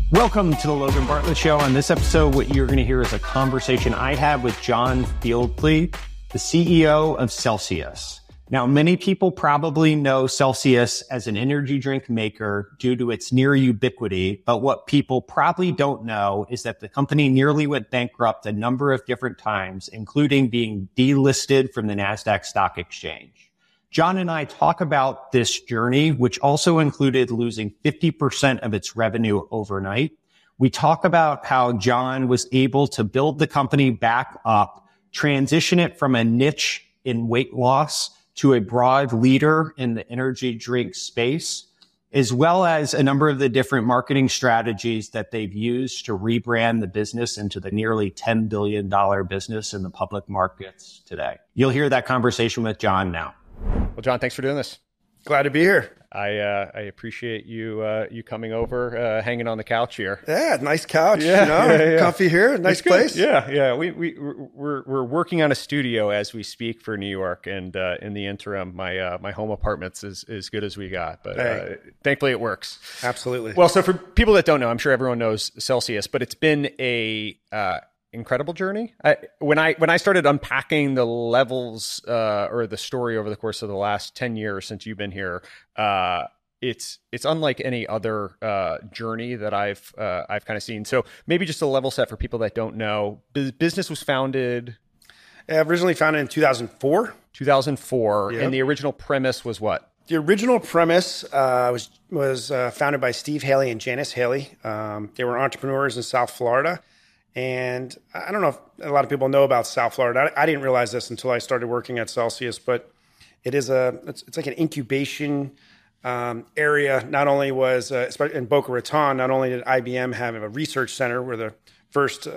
Welcome to the Logan Bartlett Show. On this episode, what you're going to hear is a conversation I had with John Fieldly, the CEO of Celsius. Now, many people probably know Celsius as an energy drink maker due to its near ubiquity, but what people probably don't know is that the company nearly went bankrupt a number of different times, including being delisted from the NASDAQ stock exchange. John and I talk about this journey, which also included losing 50% of its revenue overnight. We talk about how John was able to build the company back up, transition it from a niche in weight loss to a broad leader in the energy drink space, as well as a number of the different marketing strategies that they've used to rebrand the business into the nearly $10 billion business in the public markets today. You'll hear that conversation with John now. Well, John, thanks for doing this. Glad to be here. I appreciate you coming over, hanging on the couch here. Yeah, nice couch. Yeah. Comfy here. Nice place. Yeah. We're working on a studio as we speak for New York, and in the interim, my home apartment's as good as we got. But thankfully, it works. Absolutely. Well, so for people that don't know, I'm sure everyone knows Celsius, but it's been a incredible journey. When I started unpacking the levels or the story over the course of the last 10 years since you've been here, it's unlike any other journey that I've kind of seen. So maybe just a level set for people that don't know. Business was founded originally founded in 2004. 2004, yep. And the original premise was what? The original premise was founded by Steve Haley and Janice Haley. They were entrepreneurs in South Florida. And I don't know if a lot of people know about South Florida. I didn't realize this until I started working at Celsius, but it's like an incubation area. Not only was in Boca Raton, not only did IBM have a research center where the first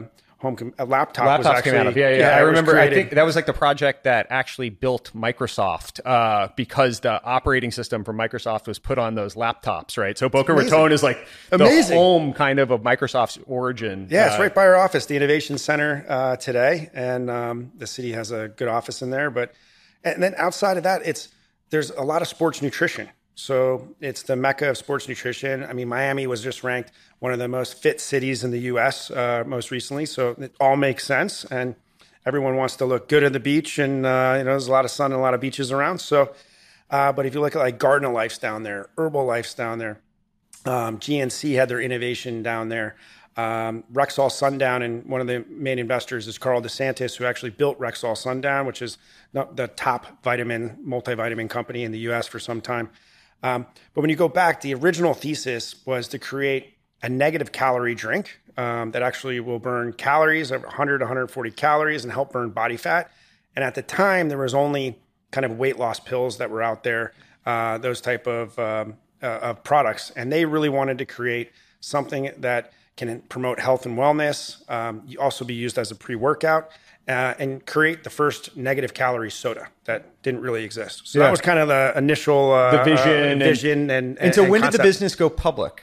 laptop was actually came out of. Yeah. I remember. I think that was like the project that actually built Microsoft because the operating system for Microsoft was put on those laptops, right? So Boca Raton is like the home kind of Microsoft's origin. Yeah, it's right by our office, the Innovation Center today, and the city has a good office in there. And then outside of that, there's a lot of sports nutrition. So it's the mecca of sports nutrition. I mean, Miami was just ranked one of the most fit cities in the U.S. Most recently. So it all makes sense. And everyone wants to look good at the beach. And, there's a lot of sun and a lot of beaches around. So, but if you look at like Garden of Life's down there, Herbalife's down there, GNC had their innovation down there. Rexall Sundown, and one of the main investors is Carl DeSantis, who actually built Rexall Sundown, which is the top multivitamin company in the U.S. for some time. But when you go back, the original thesis was to create a negative calorie drink that actually will burn calories of 100 to 140 calories and help burn body fat. And at the time, there was only kind of weight loss pills that were out there, those type of products. And they really wanted to create something that can promote health and wellness, also be used as a pre-workout, and create the first negative calorie soda that didn't really exist. So that was kind of the initial vision. And so when did the business go public?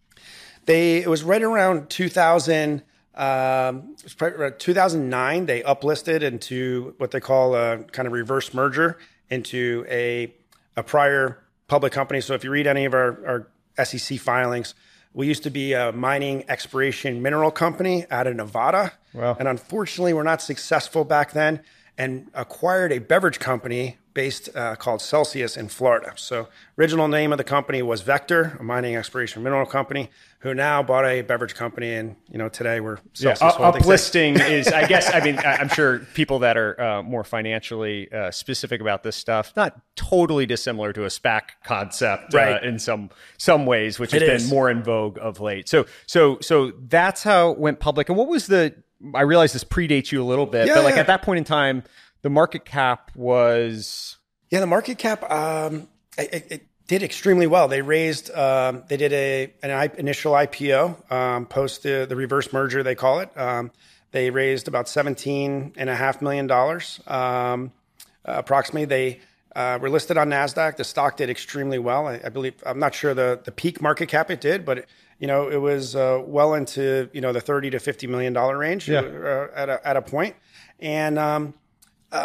It was right around 2000. It was probably around 2009. They uplisted into what they call a kind of reverse merger into a prior public company. So if you read any of our SEC filings, we used to be a mining exploration mineral company out of Nevada. Wow. And unfortunately, we're not successful back then, and acquired a beverage company based called Celsius in Florida. So original name of the company was Vector, a mining exploration mineral company, who now bought a beverage company. And, today we're Celsius Holdings. Uplisting is, I guess, I'm sure people that are more financially specific about this stuff, not totally dissimilar to a SPAC concept in some ways, which has been more in vogue of late. So that's how it went public. And what was I realize this predates you a little bit, but at that point in time, the market cap was... Yeah, the market cap, it did extremely well. They raised, they did an initial IPO post the reverse merger, they call it. They raised about $17.5 million approximately. They were listed on NASDAQ. The stock did extremely well. I believe, I'm not sure the peak market cap it did, but it was well into the $30 to $50 million range at a point. And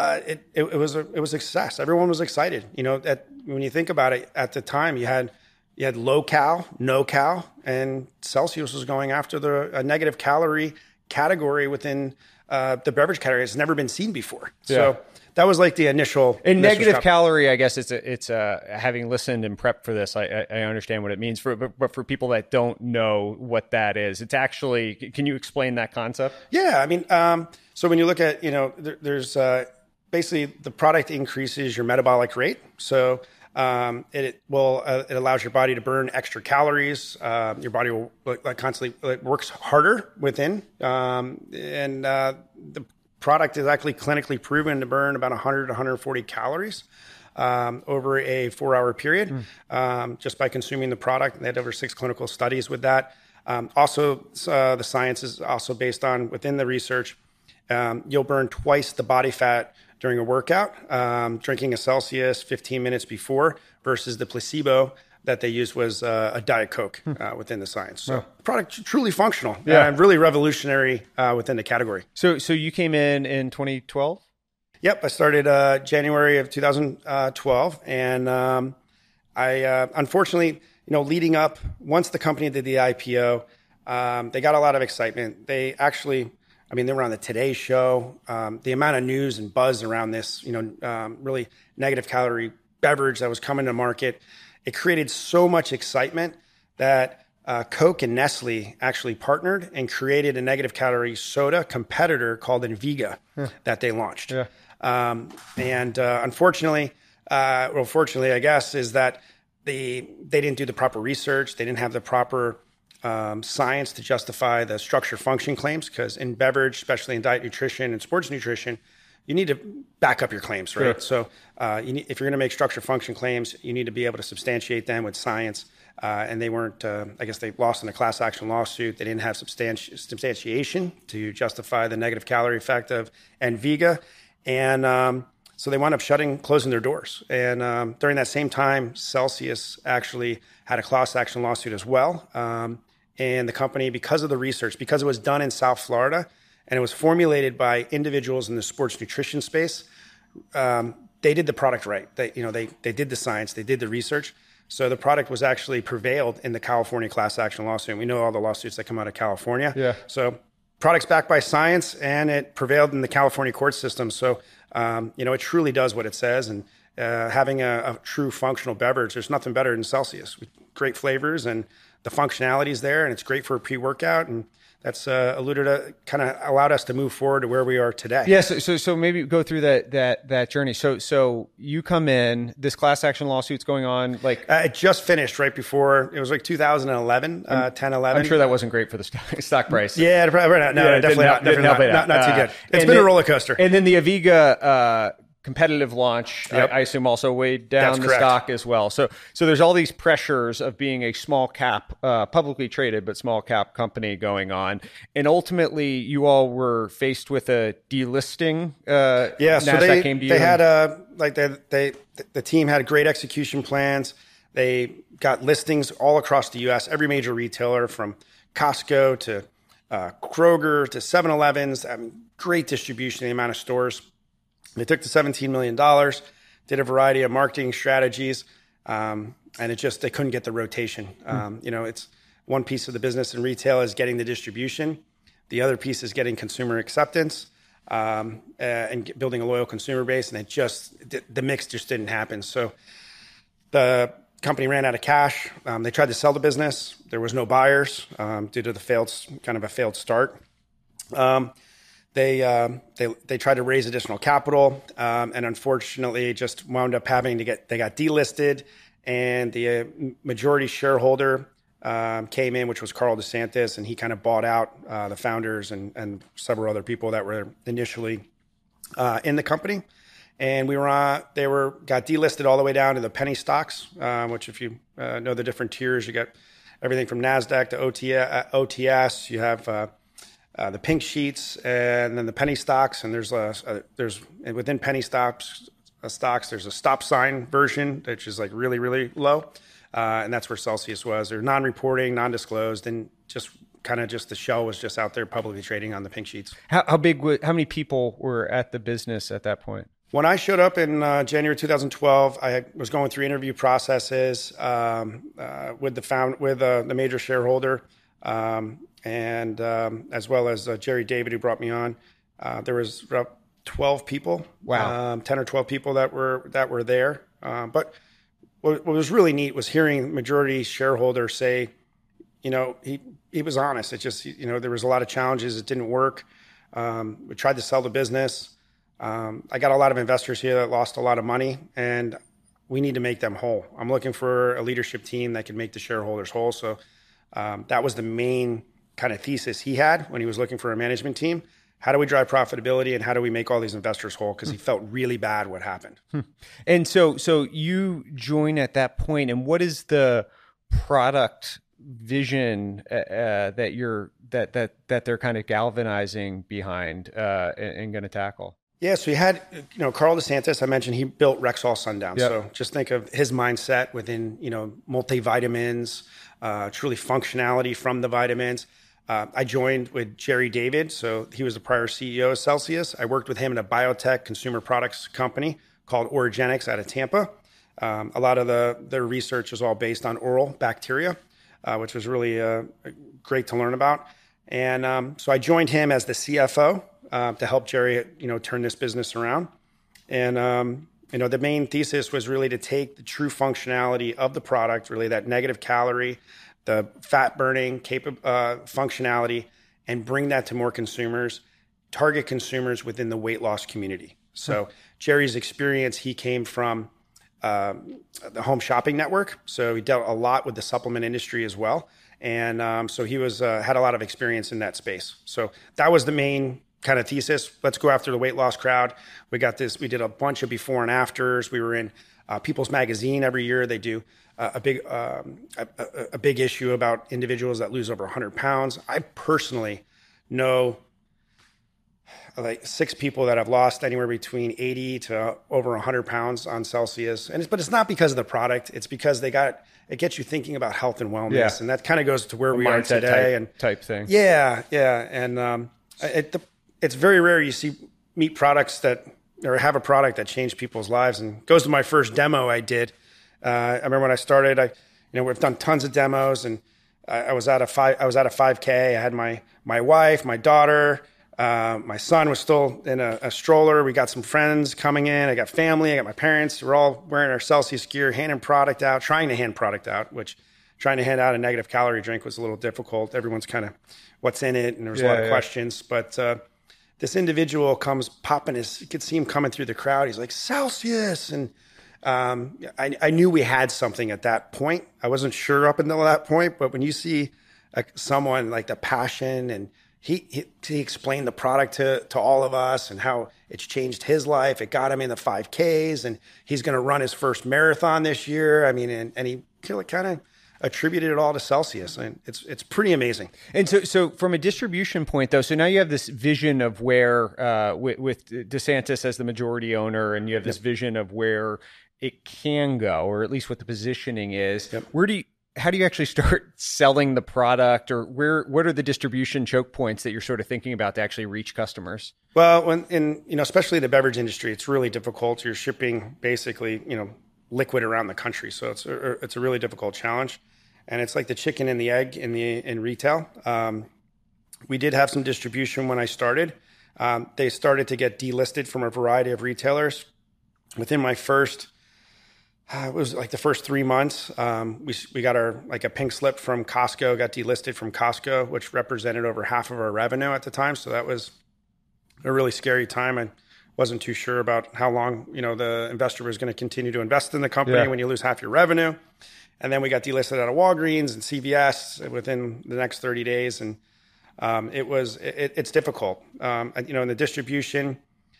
it was a success. Everyone was excited. When you think about it, at the time you had You had low cal, no cal, and Celsius was going after a negative calorie category within the beverage category. It's never been seen before. Yeah. So that was like the initial. And negative calorie, I guess it's having listened and prepped for this, I understand what it means. But for people that don't know what that is, it's actually, can you explain that concept? Yeah, I mean, so when you look at, there's basically the product increases your metabolic rate. So it allows your body to burn extra calories. Your body will constantly works harder within, and the product is actually clinically proven to burn about 100 to 140 calories over a 4-hour period just by consuming the product. They had over 6 clinical studies with that. Also, the science is also based on within the research. You'll burn twice the body fat during a workout, drinking a Celsius 15 minutes before versus the placebo that they used was a Diet Coke within the science. So the product truly functional and really revolutionary within the category. So you came in 2012? Yep, I started January of 2012, and I unfortunately, leading up once the company did the IPO, they got a lot of excitement. They actually. They were on the Today Show. The amount of news and buzz around this, really negative calorie beverage that was coming to market, it created so much excitement that Coke and Nestle actually partnered and created a negative calorie soda competitor called Enviga that they launched. Yeah. Unfortunately, fortunately, I guess, is that they didn't do the proper research. They didn't have the proper science to justify the structure function claims, because in beverage, especially in diet nutrition and sports nutrition, you need to back up your claims, right? Sure. So if you're going to make structure function claims, you need to be able to substantiate them with science. And they weren't, I guess they lost in a class action lawsuit. They didn't have substantiation to justify the negative calorie effect of Enviga. And so they wound up closing their doors. And during that same time, Celsius actually had a class action lawsuit as well. And the company, because of the research, because it was done in South Florida and it was formulated by individuals in the sports nutrition space, they did the product right. They did the science, they did the research. So the product was actually prevailed in the California class action lawsuit. We know all the lawsuits that come out of California. Yeah. So product's backed by science, and it prevailed in the California court system. So, it truly does what it says. And having a true functional beverage, there's nothing better than Celsius. Great flavors, and the functionality is there, and it's great for a pre-workout. And that's kind of allowed us to move forward to where we are today. Yeah. So maybe go through that journey. So you come in, this class action lawsuit's going on, like it just finished right before, it was like 2011, 10, 11. I'm sure that wasn't great for the stock price. Yeah, definitely not too good. It's been a roller coaster. And then the Enviga, competitive launch, yep. I assume also weighed down the stock as well. So there's all these pressures of being a small cap, publicly traded, but small cap company going on. And ultimately you all were faced with a delisting. NASDAQ came to you. They had the team had great execution plans. They got listings all across the US, every major retailer from Costco to Kroger to 7-Elevens. Great distribution, the amount of stores. They took the $17 million, did a variety of marketing strategies, and they couldn't get the rotation. It's one piece of the business in retail is getting the distribution. The other piece is getting consumer acceptance and building a loyal consumer base. And the mix just didn't happen. So the company ran out of cash. They tried to sell the business. There was no buyers due to the failed start. They tried to raise additional capital, and unfortunately just wound up they got delisted, and the majority shareholder came in, which was Carl DeSantis, and he kind of bought out the founders and several other people that were initially in the company. And got delisted all the way down to the penny stocks, which if you know the different tiers, you got everything from NASDAQ to OTS. You have the pink sheets, and then the penny stocks, and there's within penny stocks, there's a stop sign version, which is like really, really low, and that's where Celsius was. They're non-reporting, non-disclosed, and just the shell was just out there publicly trading on the pink sheets. How many people were at the business at that point? When I showed up in January 2012, I was going through interview processes with the major shareholder, and as well as Jerry David, who brought me on. There was about 12 people, Wow, 10 or 12 people that were there. But what was really neat was hearing majority shareholder say, he was honest. It just, there was a lot of challenges. It didn't work. We tried to sell the business. I got a lot of investors here that lost a lot of money, and we need to make them whole. I'm looking for a leadership team that can make the shareholders whole. So that was the main kind of thesis he had when he was looking for a management team. How do we drive profitability, and how do we make all these investors whole? Because he felt really bad what happened. And so you join at that point, and what is the product vision that they're kind of galvanizing behind and going to tackle? Yeah, so you had, Carl DeSantis, I mentioned he built Rexall Sundown. Yep. So just think of his mindset within, multivitamins, truly functionality from the vitamins. I joined with Jerry David. So he was the prior CEO of Celsius. I worked with him in a biotech consumer products company called Origenics out of Tampa. A lot of their research is all based on oral bacteria, which was really great to learn about. And so I joined him as the CFO. To help Jerry, turn this business around. And, the main thesis was really to take the true functionality of the product, really that negative calorie, the fat burning functionality, and bring that to more consumers, target consumers within the weight loss community. So Jerry's experience, he came from the Home Shopping Network. So he dealt a lot with the supplement industry as well. And so he had a lot of experience in that space. So that was the main kind of thesis. Let's go after the weight loss crowd. We did a bunch of before and afters. We were in People's Magazine every year. They do a big issue about individuals that lose over 100 pounds. I personally know like 6 people that have lost anywhere between 80 to over 100 pounds on Celsius. But it's not because of the product. It's because it gets you thinking about health and wellness. Yeah. And that kind of goes to where we are today. Type thing. Yeah. And it's very rare you meet products or have a product that changed people's lives. And goes to my first demo I did. I remember when I started, we've done tons of demos, and I was at a 5K. I had my wife, my daughter, my son was still in a stroller. We got some friends coming in. I got family. I got my parents. We're all wearing our Celsius gear, trying to hand product out, which trying to hand out a negative calorie drink was a little difficult. Everyone's kind of what's in it, and there's a lot of questions. But this individual comes popping you could see him coming through the crowd. He's like, Celsius. And I knew we had something at that point. I wasn't sure up until that point, but when you see someone like the passion, and he explained the product to all of us and how it's changed his life. It got him in the 5Ks, and he's going to run his first marathon this year. I mean, and he kind of attributed it all to Celsius, and it's pretty amazing. And so from a distribution point, though, so now you have this vision of where with DeSantis as the majority owner, and you have this vision of where it can go, or at least what the positioning is. Yep. How do you actually start selling the product, or what are the distribution choke points that you're sort of thinking about to actually reach customers? Well, especially the beverage industry, it's really difficult. You're shipping basically, liquid around the country, so it's a really difficult challenge. And it's like the chicken and the egg in retail. We did have some distribution when I started. They started to get delisted from a variety of retailers. Within my first, it was like the first 3 months, we got a pink slip from Costco, got delisted from Costco, which represented over half of our revenue at the time. So that was a really scary time. I wasn't too sure about how long, the investor was going to continue to invest in the company when you lose half your revenue. And then we got delisted out of Walgreens and CVS within the next 30 days. And it's difficult. In the distribution,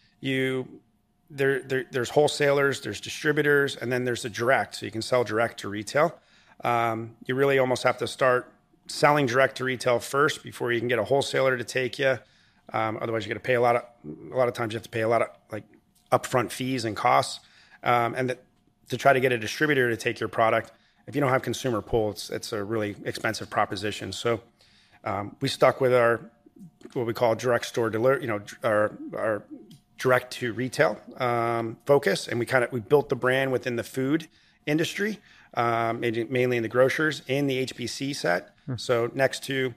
there's wholesalers, there's distributors, and then there's the direct. So you can sell direct to retail. You really almost have to start selling direct to retail first before you can get a wholesaler to take you. Otherwise, you're going to pay a lot of times you have to pay a lot of like upfront fees and costs. To try to get a distributor to take your product, if you don't have consumer pull, it's a really expensive proposition. So we stuck with what we call direct store delivery, our direct to retail focus, and we built the brand within the food industry, mainly in the grocers in the HBC set. So next to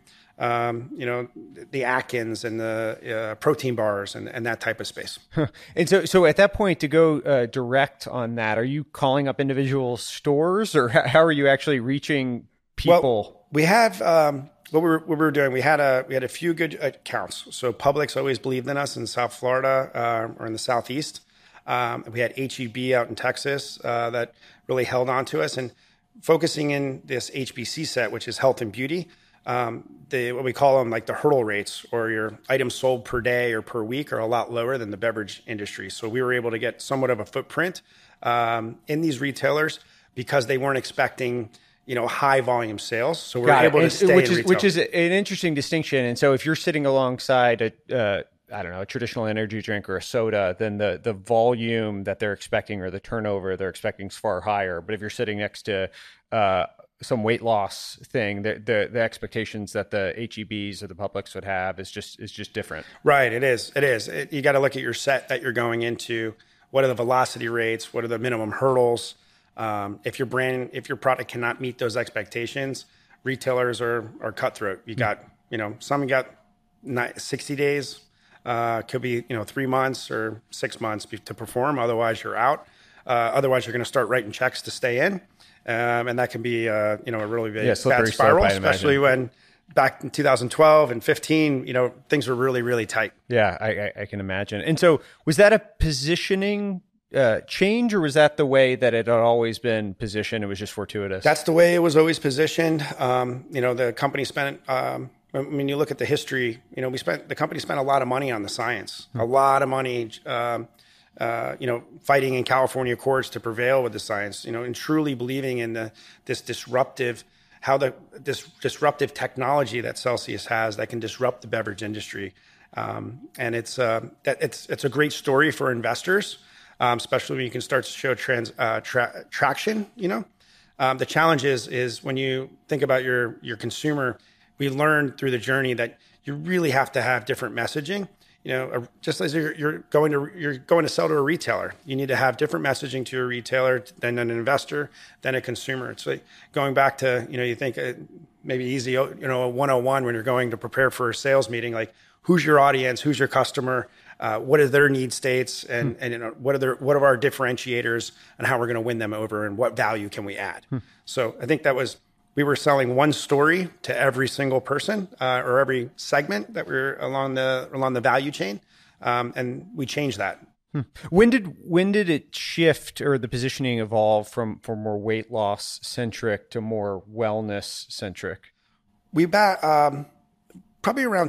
the Atkins and the protein bars and that type of space. And so at that point, to go direct on that, are you calling up individual stores, or how are you actually reaching people? Well, we have what we were doing. We had a few good accounts. So Publix always believed in us in South Florida or in the Southeast. We had HEB out in Texas that really held on to us, and focusing in this HBC set, which is health and beauty. What we call them, like the hurdle rates or your items sold per day or per week, are a lot lower than the beverage industry. So we were able to get somewhat of a footprint in these retailers because they weren't expecting high volume sales. So we're able to stay in retail. Which is an interesting distinction. And so if you're sitting alongside a traditional energy drink or a soda, then the volume that they're expecting or the turnover they're expecting is far higher. But if you're sitting next to some weight loss thing, the expectations that the HEBs or the Publix would have is just different. Right. It is. You got to look at your set that you're going into. What are the velocity rates? What are the minimum hurdles? If your product cannot meet those expectations, retailers are cutthroat. You got, some got 60 days, could be, 3 months or 6 months to perform. Otherwise you're out. Otherwise you're going to start writing checks to stay in. And that can be, a really bad spiral, especially when back in 2012 and 15, things were really, really tight. Yeah, I can imagine. And so was that a positioning change, or was that the way that it had always been positioned? It was just fortuitous. That's the way it was always positioned. The company spent, when you look at the history, the company spent a lot of money on the science, a lot of money, fighting in California courts to prevail with the science, and truly believing in this disruptive technology that Celsius has that can disrupt the beverage industry. And it's a great story for investors, especially when you can start to show traction. The challenge is when you think about your consumer, we learned through the journey that you really have to have different messaging. Just as you're going to sell to a retailer, you need to have different messaging to a retailer than an investor, than a consumer. It's like going back to, you think maybe easy, a 101 when you're going to prepare for a sales meeting, like who's your audience, who's your customer, what are their need states, and what are our differentiators and how we're going to win them over, and what value can we add? So I think we were selling one story to every single person or every segment that we're along the value chain, and we changed that. When did it shift, or the positioning evolve from more weight loss centric to more wellness centric? We probably around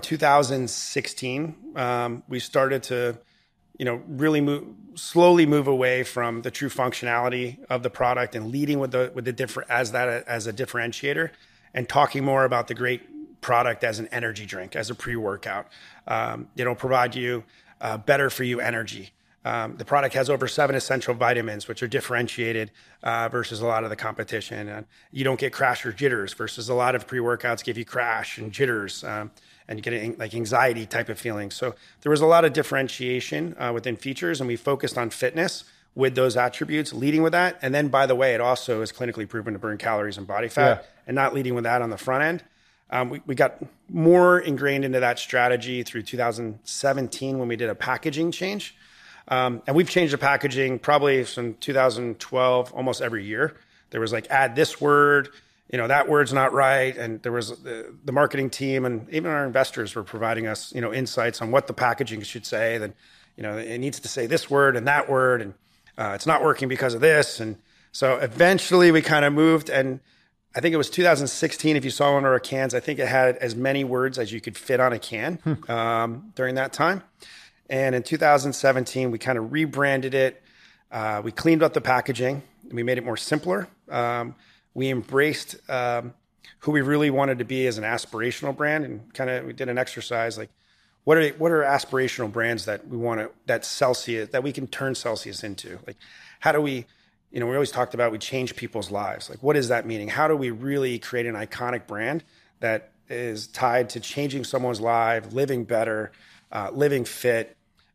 2016 we started to really slowly move away from the true functionality of the product and leading with the different as a differentiator, and talking more about the great product as an energy drink, as a pre-workout. It'll provide you better for you energy. The product has over 7 essential vitamins, which are differentiated versus a lot of the competition. And you don't get crash or jitters versus a lot of pre-workouts give you crash and jitters. And you get like anxiety type of feeling. So there was a lot of differentiation within features, and we focused on fitness with those attributes, leading with that. And then, by the way, it also is clinically proven to burn calories and body fat, and not leading with that on the front end. We got more ingrained into that strategy through 2017 when we did a packaging change. And we've changed the packaging probably from 2012 almost every year. There was like, add this word, that word's not right. And there was the marketing team and even our investors were providing us, insights on what the packaging should say. Then, it needs to say this word and that word, and it's not working because of this. And so eventually we kind of moved, and I think it was 2016. If you saw one of our cans, I think it had as many words as you could fit on a can during that time. And in 2017, we kind of rebranded it. We cleaned up the packaging. We made it more simpler. We embraced who we really wanted to be as an aspirational brand, and we did an exercise like, what are aspirational brands that we want to, that we can turn Celsius into? Like, how do we, we always talked about we change people's lives. Like, what is that meaning? How do we really create an iconic brand that is tied to changing someone's life, living better, living fit,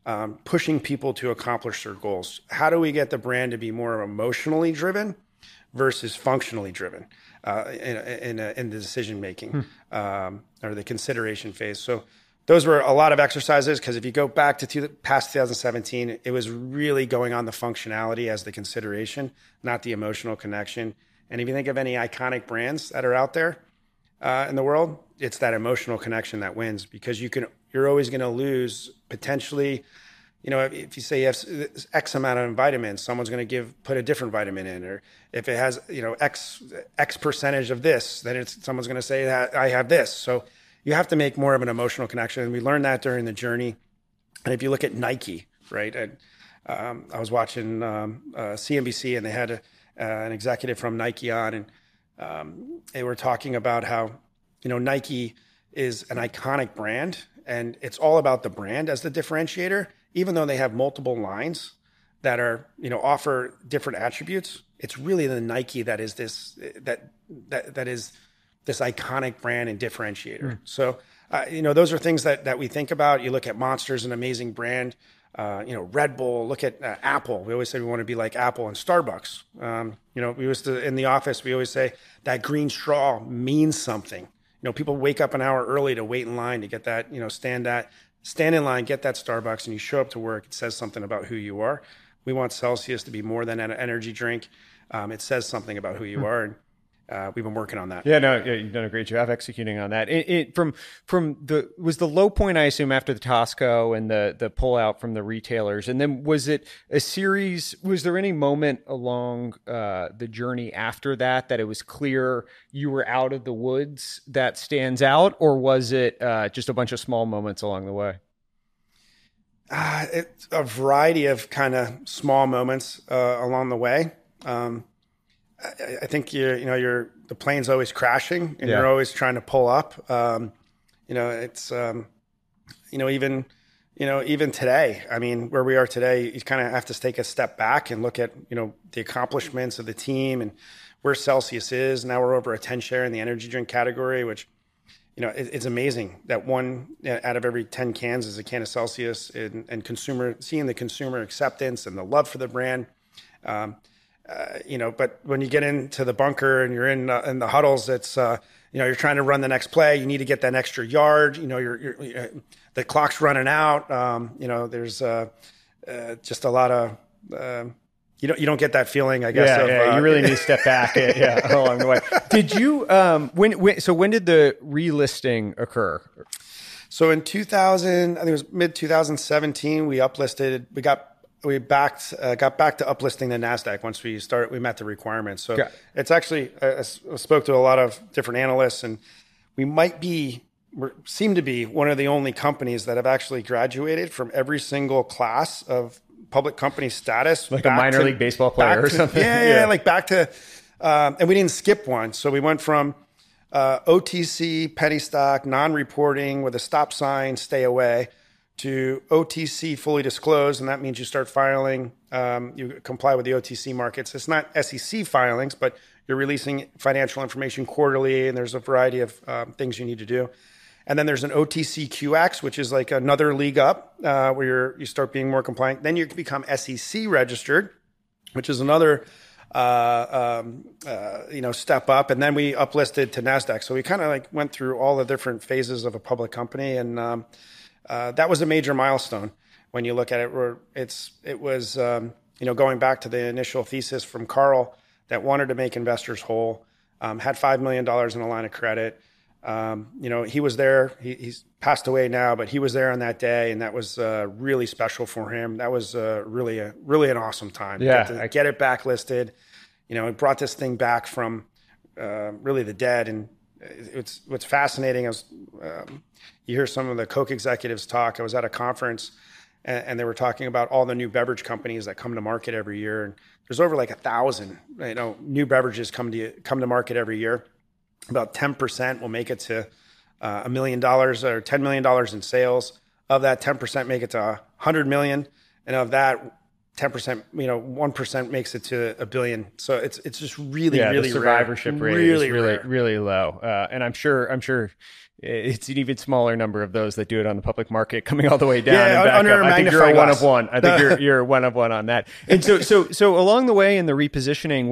pushing people to accomplish their goals. How do we get the brand to be more emotionally driven versus functionally driven in the decision making or the consideration phase? So those were a lot of exercises, because if you go back to past 2017, it was really going on the functionality as the consideration, not the emotional connection. And if you think of any iconic brands that are out there in the world, it's that emotional connection that wins, because you're always going to lose potentially. If you say you have X amount of vitamins, someone's going to put a different vitamin in, or if it has, X percentage of this, then someone's going to say that I have this. So you have to make more of an emotional connection. And we learned that during the journey. And if you look at Nike, right? I was watching CNBC, and they had an executive from Nike on, and they were talking about how, Nike is an iconic brand, and it's all about the brand as the differentiator. Even though they have multiple lines that are, offer different attributes, it's really the Nike that is this that is this iconic brand and differentiator. So, those are things that we think about. You look at Monster's an amazing brand. Red Bull. Look at Apple. We always say we want to be like Apple, and Starbucks. We used to, in the office, we always say that green straw means something. People wake up an hour early to wait in line to get that. Stand in line, get that Starbucks, and you show up to work. It says something about who you are. We want Celsius to be more than an energy drink. It says something about who you are, and we've been working on that. Yeah, you've done a great job executing on that. Was the low point, I assume, after the Tosco and the pullout from the retailers, and then was it a series? Was there any moment along the journey after that it was clear you were out of the woods that stands out, or was it just a bunch of small moments along the way? It's a variety of kind of small moments along the way. I think the plane's always crashing, and you're always trying to pull up. Even today, I mean, where we are today, you kind of have to take a step back and look at, the accomplishments of the team and where Celsius is. Now we're over a 10 share in the energy drink category, which, it's amazing that 1 out of every 10 cans is a can of Celsius, and seeing the consumer acceptance and the love for the brand. But when you get into the bunker and you're in the huddles, it's, you're trying to run the next play. You need to get that extra yard. The clock's running out. There's just a lot of, you don't get that feeling, I guess. You really need to step back along the way. Did you, when did the relisting occur? So in 2000, I think it was mid 2017, we uplisted, got back to uplisting the NASDAQ once we met the requirements. So It's actually, I spoke to a lot of different analysts, and we seem to be one of the only companies that have actually graduated from every single class of public company status. Like a minor league baseball player or something. Yeah, like back to, and we didn't skip one. So we went from OTC, penny stock, non-reporting with a stop sign, stay away, to OTC fully disclosed, and that means you start filing, you comply with the OTC markets. It's not SEC filings, but you're releasing financial information quarterly, and there's a variety of things you need to do. And then there's an OTCQX, which is like another league up, where you start being more compliant. Then you can become SEC registered, which is another step up. And then we uplisted to NASDAQ. So we kind of went through all the different phases of a public company, and that was a major milestone when you look at it. It was going back to the initial thesis from Carl that wanted to make investors whole, had $5 million in a line of credit. He was there. He's passed away now, but he was there on that day, and that was really special for him. That was really an awesome time. Yeah, get it backlisted. It brought this thing back from really the dead. And what's fascinating is you hear some of the Coke executives talk. I was at a conference, and they were talking about all the new beverage companies that come to market every year. And there's over 1,000 new beverages come to market every year. About 10% will make it to $1 million or $10 million in sales. Of that, 10% make it to $100 million. And of that, 10%, 1% makes it to a billion. So it's just really, yeah, really the survivorship rare. rate is really, rare. really low. And I'm sure it's an even smaller number of those that do it on the public market, coming all the way down and back under up. I think you're a one of one. I think you're one of one on that. And so along the way in the repositioning,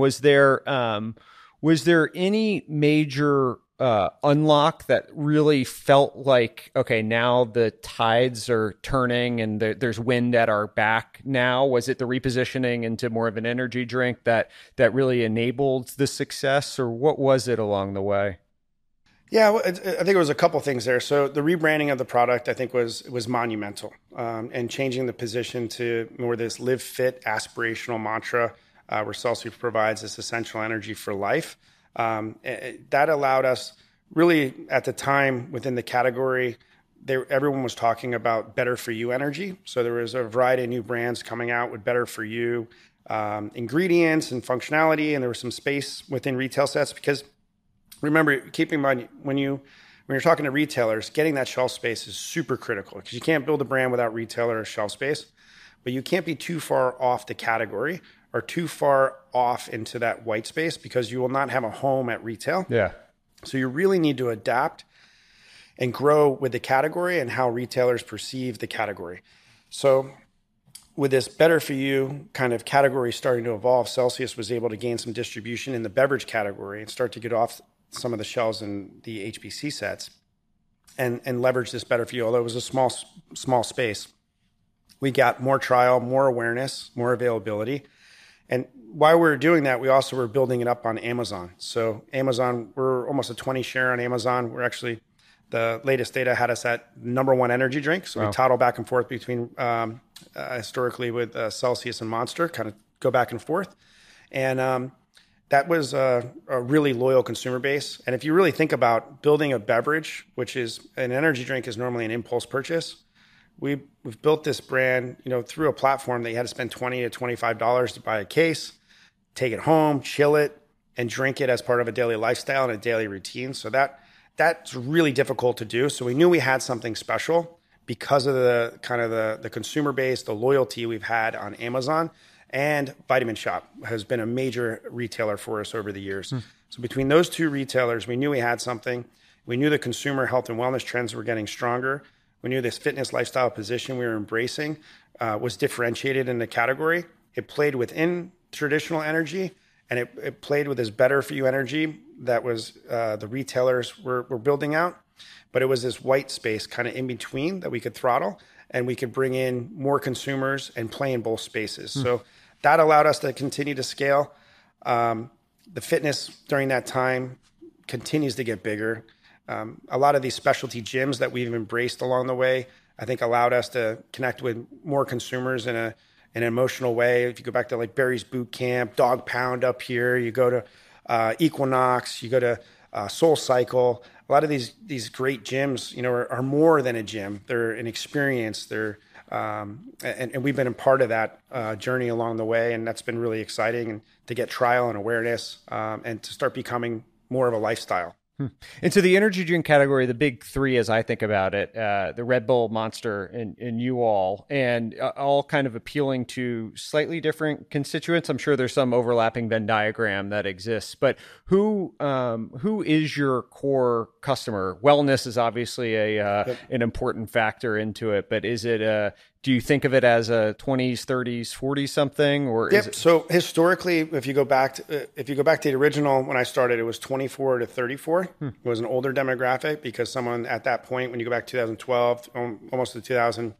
was there any major unlock that really felt like, okay, now the tides are turning and there's wind at our back now? Was it the repositioning into more of an energy drink that really enabled the success, or what was it along the way? Yeah, I think it was a couple things there. So the rebranding of the product, I think, was monumental, and changing the position to more this live fit aspirational mantra, where Celsius provides this essential energy for life. That allowed us really, at the time within the category, everyone was talking about better for you energy. So there was a variety of new brands coming out with better for you ingredients and functionality, and there was some space within retail sets because. Remember, keep in mind, when you're talking to retailers, getting that shelf space is super critical because you can't build a brand without retailer or shelf space, but you can't be too far off the category or too far off into that white space because you will not have a home at retail. Yeah. So you really need to adapt and grow with the category and how retailers perceive the category. So with this better for you kind of category starting to evolve, Celsius was able to gain some distribution in the beverage category and start to get off some of the shelves in the HBC sets and leverage this better for you. Although it was a small space, we got more trial, more awareness, more availability. And while we were doing that, we also were building it up on Amazon. So Amazon, we're almost a 20 share on Amazon. We're actually, the latest data had us at number one energy drink. So we toddle back and forth between historically with Celsius and Monster, kind of go back and forth. And that was a really loyal consumer base. And if you really think about building a beverage, which is an energy drink is normally an impulse purchase, we've built this brand, through a platform that you had to spend $20 to $25 to buy a case, take it home, chill it, and drink it as part of a daily lifestyle and a daily routine. So that's really difficult to do. So we knew we had something special because of the kind of the consumer base, the loyalty we've had on Amazon. And Vitamin Shoppe has been a major retailer for us over the years. So between those two retailers, we knew we had something. We knew the consumer health and wellness trends were getting stronger. We knew this fitness lifestyle position we were embracing was differentiated in the category. It played within traditional energy, and it played with this better for you energy that was the retailers were building out. But it was this white space kind of in between that we could throttle, and we could bring in more consumers and play in both spaces. So that allowed us to continue to scale. The fitness during that time continues to get bigger. A lot of these specialty gyms that we've embraced along the way, I think allowed us to connect with more consumers in an emotional way. If you go back to like Barry's Boot Camp, Dog Pound up here, you go to Equinox, you go to Soul Cycle. A lot of these great gyms, are more than a gym. They're an experience. They're and we've been a part of that journey along the way, and that's been really exciting. And to get trial and awareness, and to start becoming more of a lifestyle. And so the energy drink category, the big three, as I think about it, the Red Bull, Monster, and you all, and all kind of appealing to slightly different constituents. I'm sure there's some overlapping Venn diagram that exists, but who is your core customer? Wellness is obviously an important factor into it, but is it do you think of it as a 20s, 30s, 40 something, or is it? So historically, if you go back to the original when I started, it was 24 to 34. It was an older demographic because someone at that point, when you go back to 2012, almost to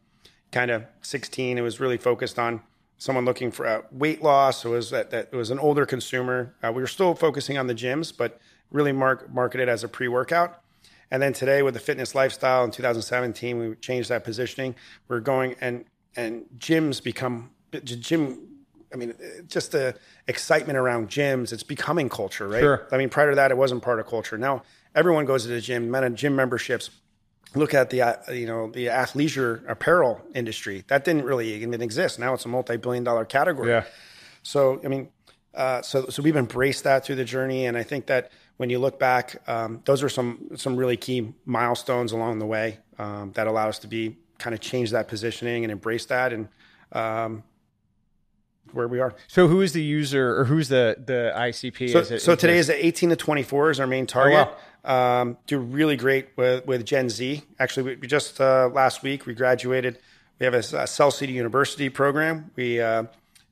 2016, it was really focused on someone looking for weight loss. It was it was an older consumer. We were still focusing on the gyms, but really marketed as a pre-workout. And then today with the fitness lifestyle in 2017, we changed that positioning. We're going and gyms become gym. I mean, just the excitement around gyms, it's becoming culture, right? Sure. I mean, prior to that, it wasn't part of culture. Now everyone goes to the gym, gym memberships. Look at the athleisure apparel industry. That didn't really even exist. Now it's a multi-billion-dollar category. Yeah. So, I mean, so we've embraced that through the journey. And I think that when you look back, those are some really key milestones along the way that allowed us to kind of change that positioning and embrace that. And where we are. So who is the user, or who's the ICP? So today is the 18 to 24 is our main target. Oh, wow. Do really great with Gen Z. Actually, we just last week we graduated. We have a Cell City University program. We have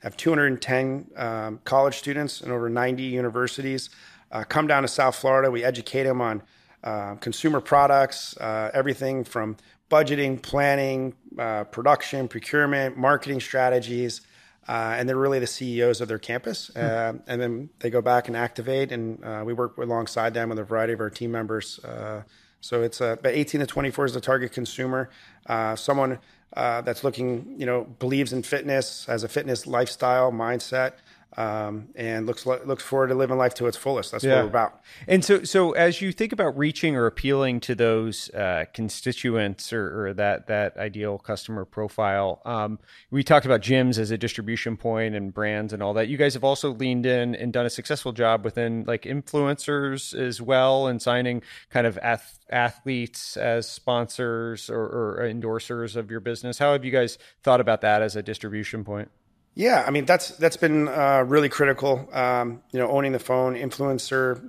210 college students in over 90 universities come down to South Florida. We educate them on consumer products, everything from budgeting, planning, production, procurement, marketing strategies. And they're really the CEOs of their campus. And then they go back and activate, and we work alongside them with a variety of our team members. So it's about 18 to 24 is the target consumer. Someone that's looking, believes in fitness, has a fitness lifestyle mindset, and looks forward to living life to its fullest. That's what we're about. And so as you think about reaching or appealing to those constituents or that ideal customer profile, we talked about gyms as a distribution point and brands and all that. You guys have also leaned in and done a successful job within like influencers as well, and signing kind of athletes as sponsors or endorsers of your business. How have you guys thought about that as a distribution point? Yeah, I mean, that's been really critical. Owning the phone, influencer,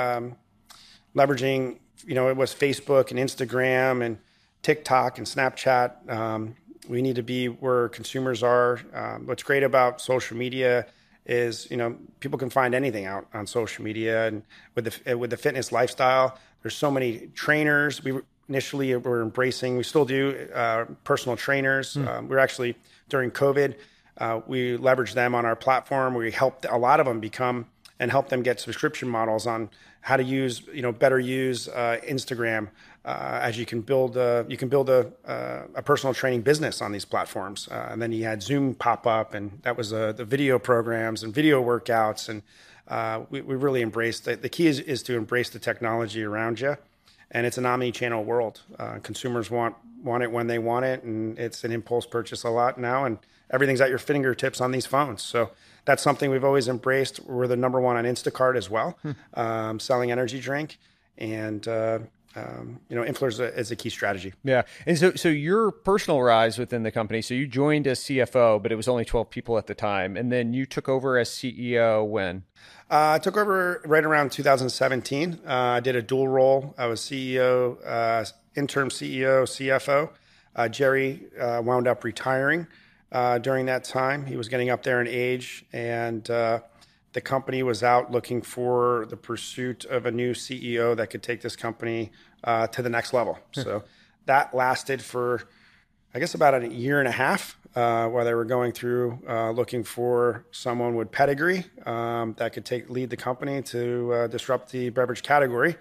leveraging, it was Facebook and Instagram and TikTok and Snapchat. We need to be where consumers are. What's great about social media is, people can find anything out on social media, and with the fitness lifestyle, there's so many trainers. We initially were embracing, we still do personal trainers. We're actually during COVID. We leveraged them on our platform. We helped a lot of them help them get subscription models on how to use, better use Instagram, as you can build a personal training business on these platforms. And then you had Zoom pop up, and that was the video programs and video workouts. And we really embraced it. The key is to embrace the technology around you. And it's an omni-channel world. Consumers want it when they want it, and it's an impulse purchase a lot now. And everything's at your fingertips on these phones. So that's something we've always embraced. We're the number one on Instacart as well, selling energy drink. And, influencer is a key strategy. Yeah. And so your personal rise within the company, so you joined as CFO, but it was only 12 people at the time. And then you took over as CEO when? I took over right around 2017. I did a dual role. I was CEO, interim CEO, CFO. Jerry wound up retiring during that time. He was getting up there in age, and the company was out looking for the pursuit of a new CEO that could take this company to the next level. So that lasted for, I guess, about a year and a half while they were going through looking for someone with pedigree that could lead the company to disrupt the beverage category.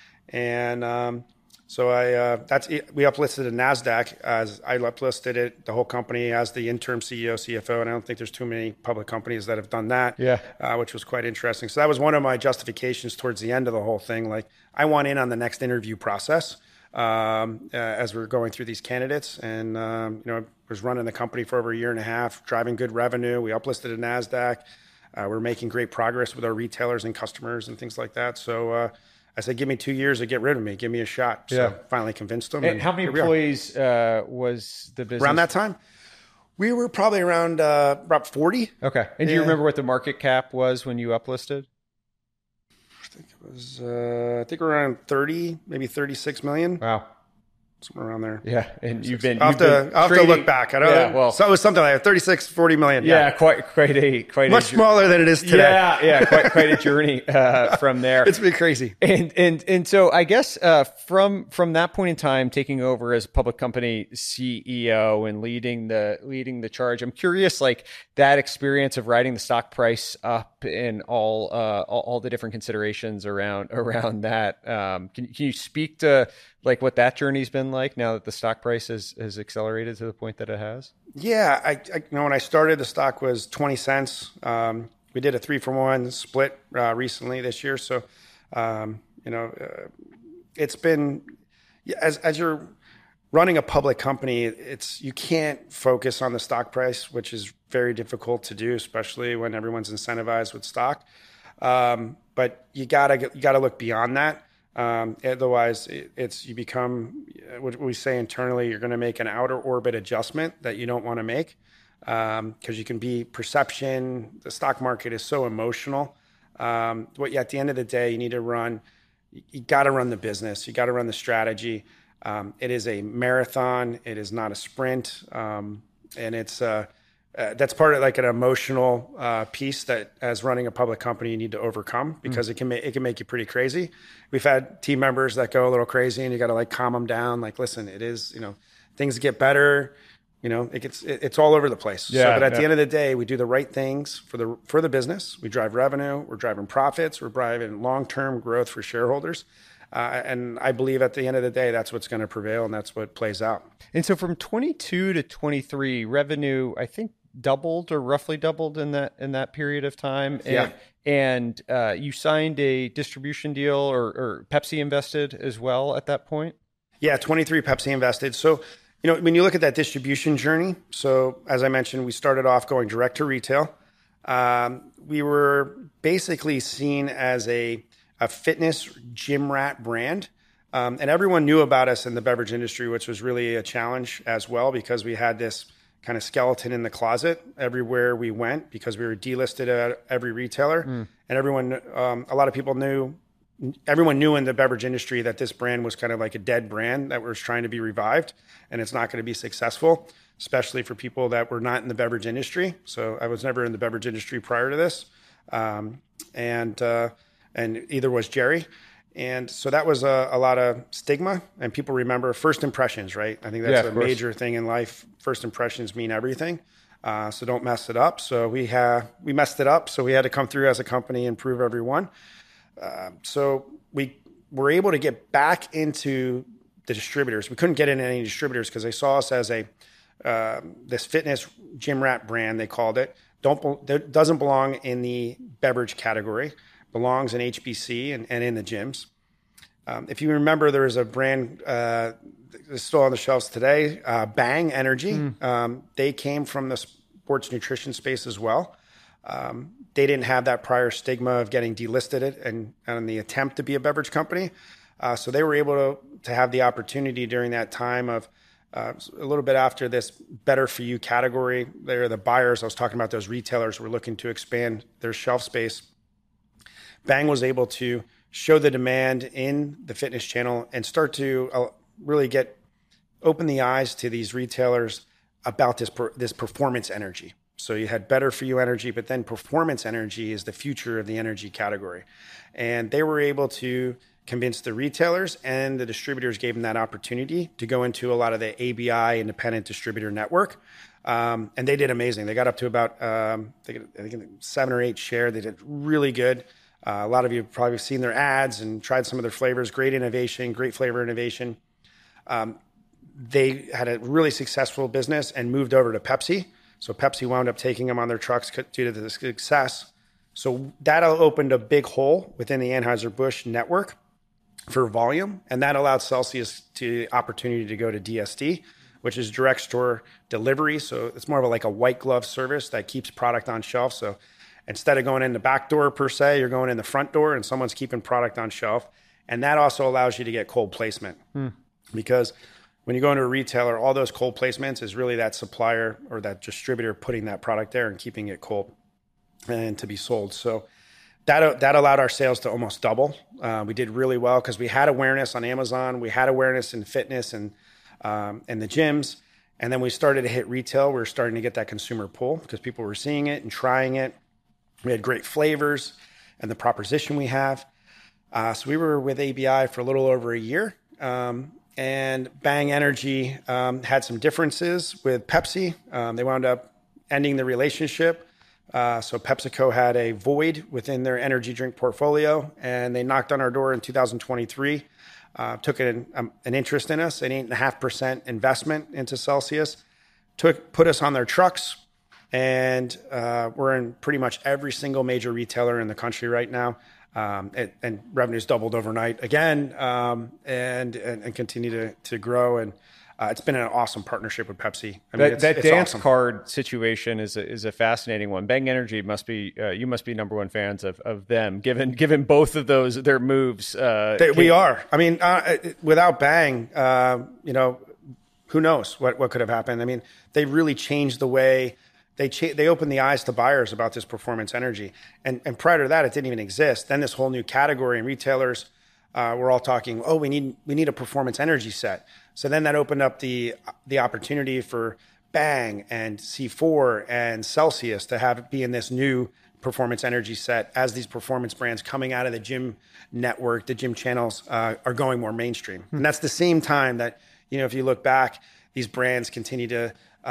And so we uplisted to NASDAQ, as I uplisted it, the whole company, as the interim CEO, CFO. And I don't think there's too many public companies that have done that, which was quite interesting. So that was one of my justifications towards the end of the whole thing. Like, I want in on the next interview process as we're going through these candidates. And, I was running the company for over a year and a half, driving good revenue. We uplisted to NASDAQ. We're making great progress with our retailers and customers and things like that. So, I said, give me 2 years to get rid of me. Give me a shot. So finally convinced them. And how many employees was the business? Around that time? We were probably around about 40. Okay. And do you remember what the market cap was when you uplisted? I think it was, around 30, maybe 36 million. Wow. Somewhere around there. Yeah. And I'll have to look back. I don't know. Well, so it was something like 36, 40 million. Yeah. Quite a much smaller than it is today. Yeah. Quite a journey from there. It's been crazy. And so I guess from that point in time, taking over as a public company CEO and leading the charge, I'm curious, like, that experience of riding the stock price up and all the different considerations around that. Can you speak to like what that journey's been like now that the stock price has accelerated to the point that it has? Yeah, I when I started, the stock was 20 cents. We did a 3-for-1 split recently this year. So, it's been, as you're running a public company, you can't focus on the stock price, which is very difficult to do, especially when everyone's incentivized with stock. But you gotta look beyond that. Otherwise, you become, what we say internally, you're going to make an outer orbit adjustment that you don't want to make. because you can be perception. The stock market is so emotional. But at the end of the day, you need to run. You got to run the business. You got to run the strategy. It is a marathon. It is not a sprint. And it's that's part of like an emotional piece that, as running a public company, you need to overcome, because it can make you pretty crazy. We've had team members that go a little crazy, and you got to like calm them down. Like, listen, it is, things get better. It's all over the place. Yeah, but at the end of the day, we do the right things for the business. We drive revenue. We're driving profits. We're driving long-term growth for shareholders. And I believe at the end of the day, that's what's going to prevail, and that's what plays out. And so from 22 to 23, revenue, I think, doubled or roughly doubled in that period of time. And you signed a distribution deal, or Pepsi invested as well at that point? Yeah, 23 Pepsi invested. So, when you look at that distribution journey, so as I mentioned, we started off going direct to retail. We were basically seen as a fitness gym rat brand. And everyone knew about us in the beverage industry, which was really a challenge as well, because we had this kind of skeleton in the closet everywhere we went, because we were delisted at every retailer. And everyone, a lot of people everyone knew in the beverage industry that this brand was kind of like a dead brand that was trying to be revived, and it's not going to be successful, especially for people that were not in the beverage industry. So I was never in the beverage industry prior to this. And either was Jerry. And so that was a lot of stigma, and people remember first impressions, right? I think that's a major thing in life. First impressions mean everything. So don't mess it up. So we messed it up. So we had to come through as a company and prove everyone. So we were able to get back into the distributors. We couldn't get into any distributors because they saw us as this fitness gym rat brand, they called it. Doesn't belong in the beverage category. Belongs in HBC and in the gyms. If you remember, there was a brand that's still on the shelves today, Bang Energy. They came from the sports nutrition space as well. They didn't have that prior stigma of getting delisted and the attempt to be a beverage company. So they were able to have the opportunity during that time of a little bit after this better for you category. They're the buyers. I was talking about those retailers were looking to expand their shelf space. Bang was able to show the demand in the fitness channel and start to really open the eyes to these retailers about this performance energy. So you had better for you energy, but then performance energy is the future of the energy category. And they were able to convince the retailers, and the distributors gave them that opportunity to go into a lot of the ABI independent distributor network. And they did amazing. They got up to about, I think 7 or 8 share. They did really good. A lot of you have probably seen their ads and tried some of their flavors. Great innovation, great flavor innovation. They had a really successful business and moved over to Pepsi. So Pepsi wound up taking them on their trucks due to the success. So that opened a big hole within the Anheuser-Busch network for volume. And that allowed Celsius the opportunity to go to DSD, which is direct store delivery. So it's more of like a white glove service that keeps product on shelf. So instead of going in the back door per se, you're going in the front door and someone's keeping product on shelf. And that also allows you to get cold placement. Because when you go into a retailer, all those cold placements is really that supplier or that distributor putting that product there and keeping it cold and to be sold. So that allowed our sales to almost double. We did really well because we had awareness on Amazon. We had awareness in fitness and the gyms. And then we started to hit retail. We were starting to get that consumer pull because people were seeing it and trying it. We had great flavors and the proposition we have. So we were with ABI for a little over a year. And Bang Energy had some differences with Pepsi. They wound up ending the relationship. So PepsiCo had a void within their energy drink portfolio, and they knocked on our door in 2023, took an interest in us, an 8.5% investment into Celsius, put us on their trucks, and we're in pretty much every single major retailer in the country right now. And revenue's doubled overnight again, and continue to grow. And it's been an awesome partnership with Pepsi. I mean, that it's dance awesome. card situation is a fascinating one. Bang Energy must be you must be number one fans of them, given both of their moves. We are. I mean, without Bang, who knows what could have happened? I mean, they really changed the way they opened the eyes to buyers about this performance energy. And prior to that, it didn't even exist. Then this whole new category, and retailers were all talking, oh, we need a performance energy set. So then that opened up the opportunity for Bang and C4 and Celsius to be in this new performance energy set as these performance brands coming out of the gym network, the gym channels are going more mainstream. And that's the same time that, if you look back, these brands continue to,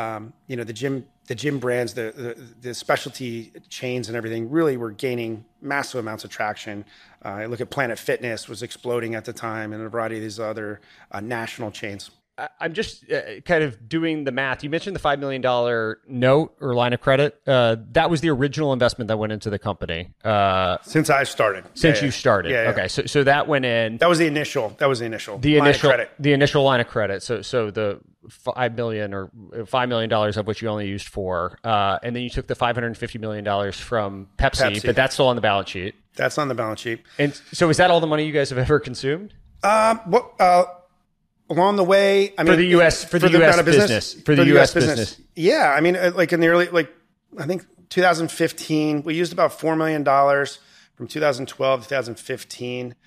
the gym brands, the specialty chains and everything really were gaining massive amounts of traction. I look at Planet Fitness was exploding at the time, and a variety of these other national chains. I'm just kind of doing the math. You mentioned the $5 million note or line of credit. That was the original investment that went into the company. Since I started. Since you started. Yeah. Okay. So that went in. That was the initial. The initial line of credit. So the $5 million or $5 million of which you only used $4. And then you took the $550 million from Pepsi, but that's still on the balance sheet. That's on the balance sheet. And so is that all the money you guys have ever consumed? Along the way, I mean, for the U.S. business. Yeah, I mean, like in the early, I think 2015, we used about $4 million from 2012 to 2015.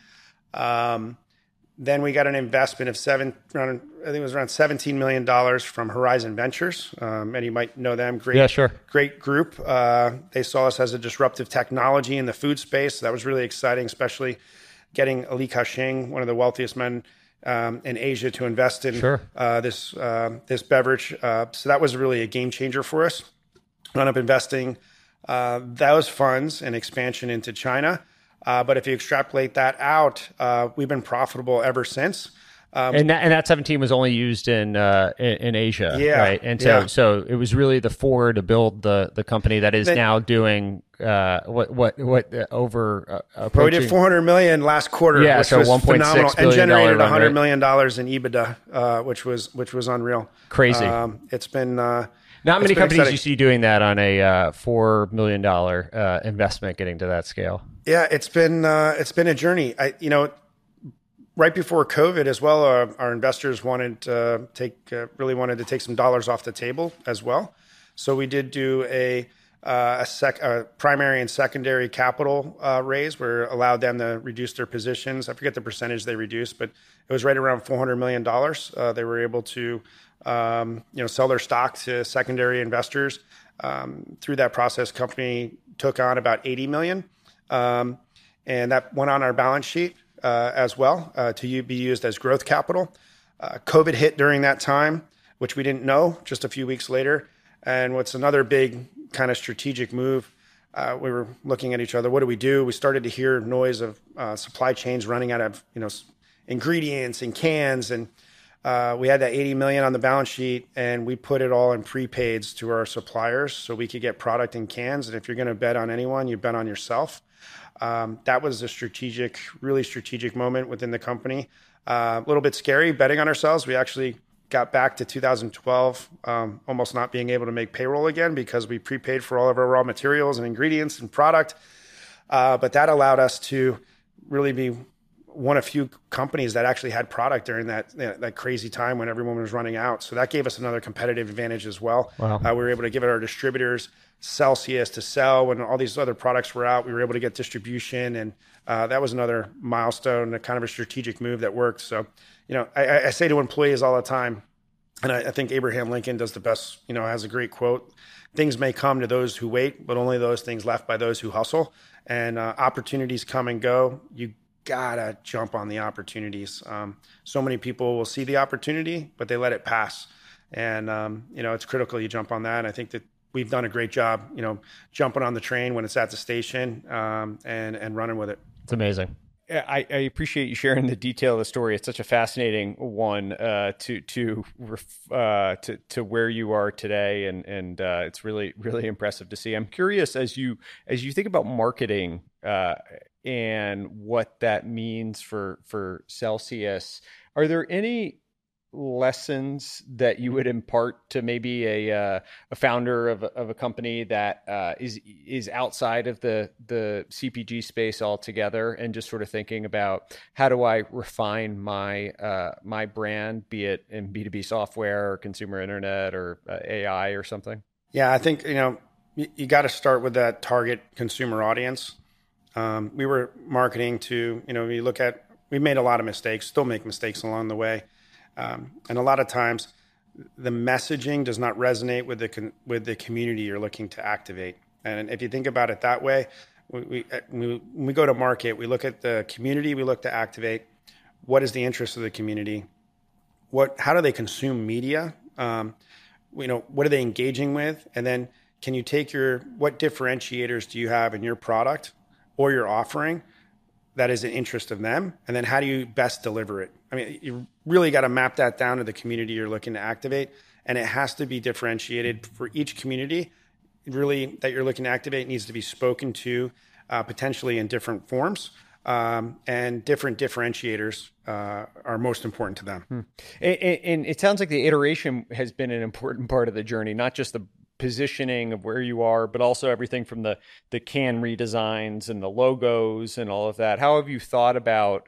Then we got an investment of around $17 million from Horizon Ventures. And you might know them. Great group. They saw us as a disruptive technology in the food space. So that was really exciting, especially getting Ali Ka-shing, one of the wealthiest men in Asia, to invest in this beverage. So that was really a game changer for us. Wound up investing those funds in expansion into China. But if you extrapolate that out, we've been profitable ever since. And that 17 was only used in Asia, right? And so it was really the $4 to build the company that is now doing over approaching. We did $400 million last quarter, which was phenomenal, and generated $100 million in EBITDA, which was unreal. Crazy. It's been not many companies exciting. You see doing that on a $4 million investment, getting to that scale. Yeah, it's been a journey. Right before COVID as well, our investors wanted to take some dollars off the table as well. So we did do a primary and secondary capital raise where allowed them to reduce their positions. I forget the percentage they reduced, but it was right around $400 million. They were able to sell their stock to secondary investors. Through that process, company took on about $80 million, and that went on our balance sheet as well to be used as growth capital. COVID hit during that time, which we didn't know just a few weeks later. And what's another big kind of strategic move, we were looking at each other. What do we do? We started to hear noise of supply chains running out of ingredients and cans, and we had that $80 million on the balance sheet, and we put it all in prepaids to our suppliers so we could get product in cans. And if you're going to bet on anyone, you bet on yourself. That was a really strategic moment within the company. A little bit scary betting on ourselves. We actually got back to 2012, almost not being able to make payroll again because we prepaid for all of our raw materials and ingredients and product. But that allowed us to really be one of few companies that actually had product during that crazy time when everyone was running out. So that gave us another competitive advantage as well. Wow. We were able to give it our distributors Celsius to sell when all these other products were out. We were able to get distribution, and that was another milestone, a kind of a strategic move that worked. So, I say to employees all the time, and I think Abraham Lincoln does the best, has a great quote: things may come to those who wait, but only those things left by those who hustle. And opportunities come and go. You gotta jump on the opportunities. So many people will see the opportunity, but they let it pass. And, it's critical you jump on that. And I think that we've done a great job, jumping on the train when it's at the station and running with it. It's amazing. I appreciate you sharing the detail of the story. It's such a fascinating one to where you are today, and it's really, really impressive to see. I'm curious as you think about marketing and what that means for Celsius. Are there any lessons that you would impart to maybe a founder of a company that is outside of the CPG space altogether, and just sort of thinking about how do I refine my brand, be it in B2B software or consumer internet or AI or something? Yeah, I think, you got to start with that target consumer audience. We were marketing to, we made a lot of mistakes, still make mistakes along the way. And a lot of times the messaging does not resonate with the community you're looking to activate. And if you think about it that way, when we go to market, we look at the community we look to activate. What is the interest of the community? How do they consume media? What are they engaging with? And then can you take what differentiators do you have in your product or your offering that is an interest of them? And then how do you best deliver it? I mean, you really got to map that down to the community you're looking to activate. And it has to be differentiated for each community really that you're looking to activate. It needs to be spoken to potentially in different forms. And different differentiators are most important to them. And it sounds like the iteration has been an important part of the journey, not just the positioning of where you are, but also everything from the can redesigns and the logos and all of that. How have you thought about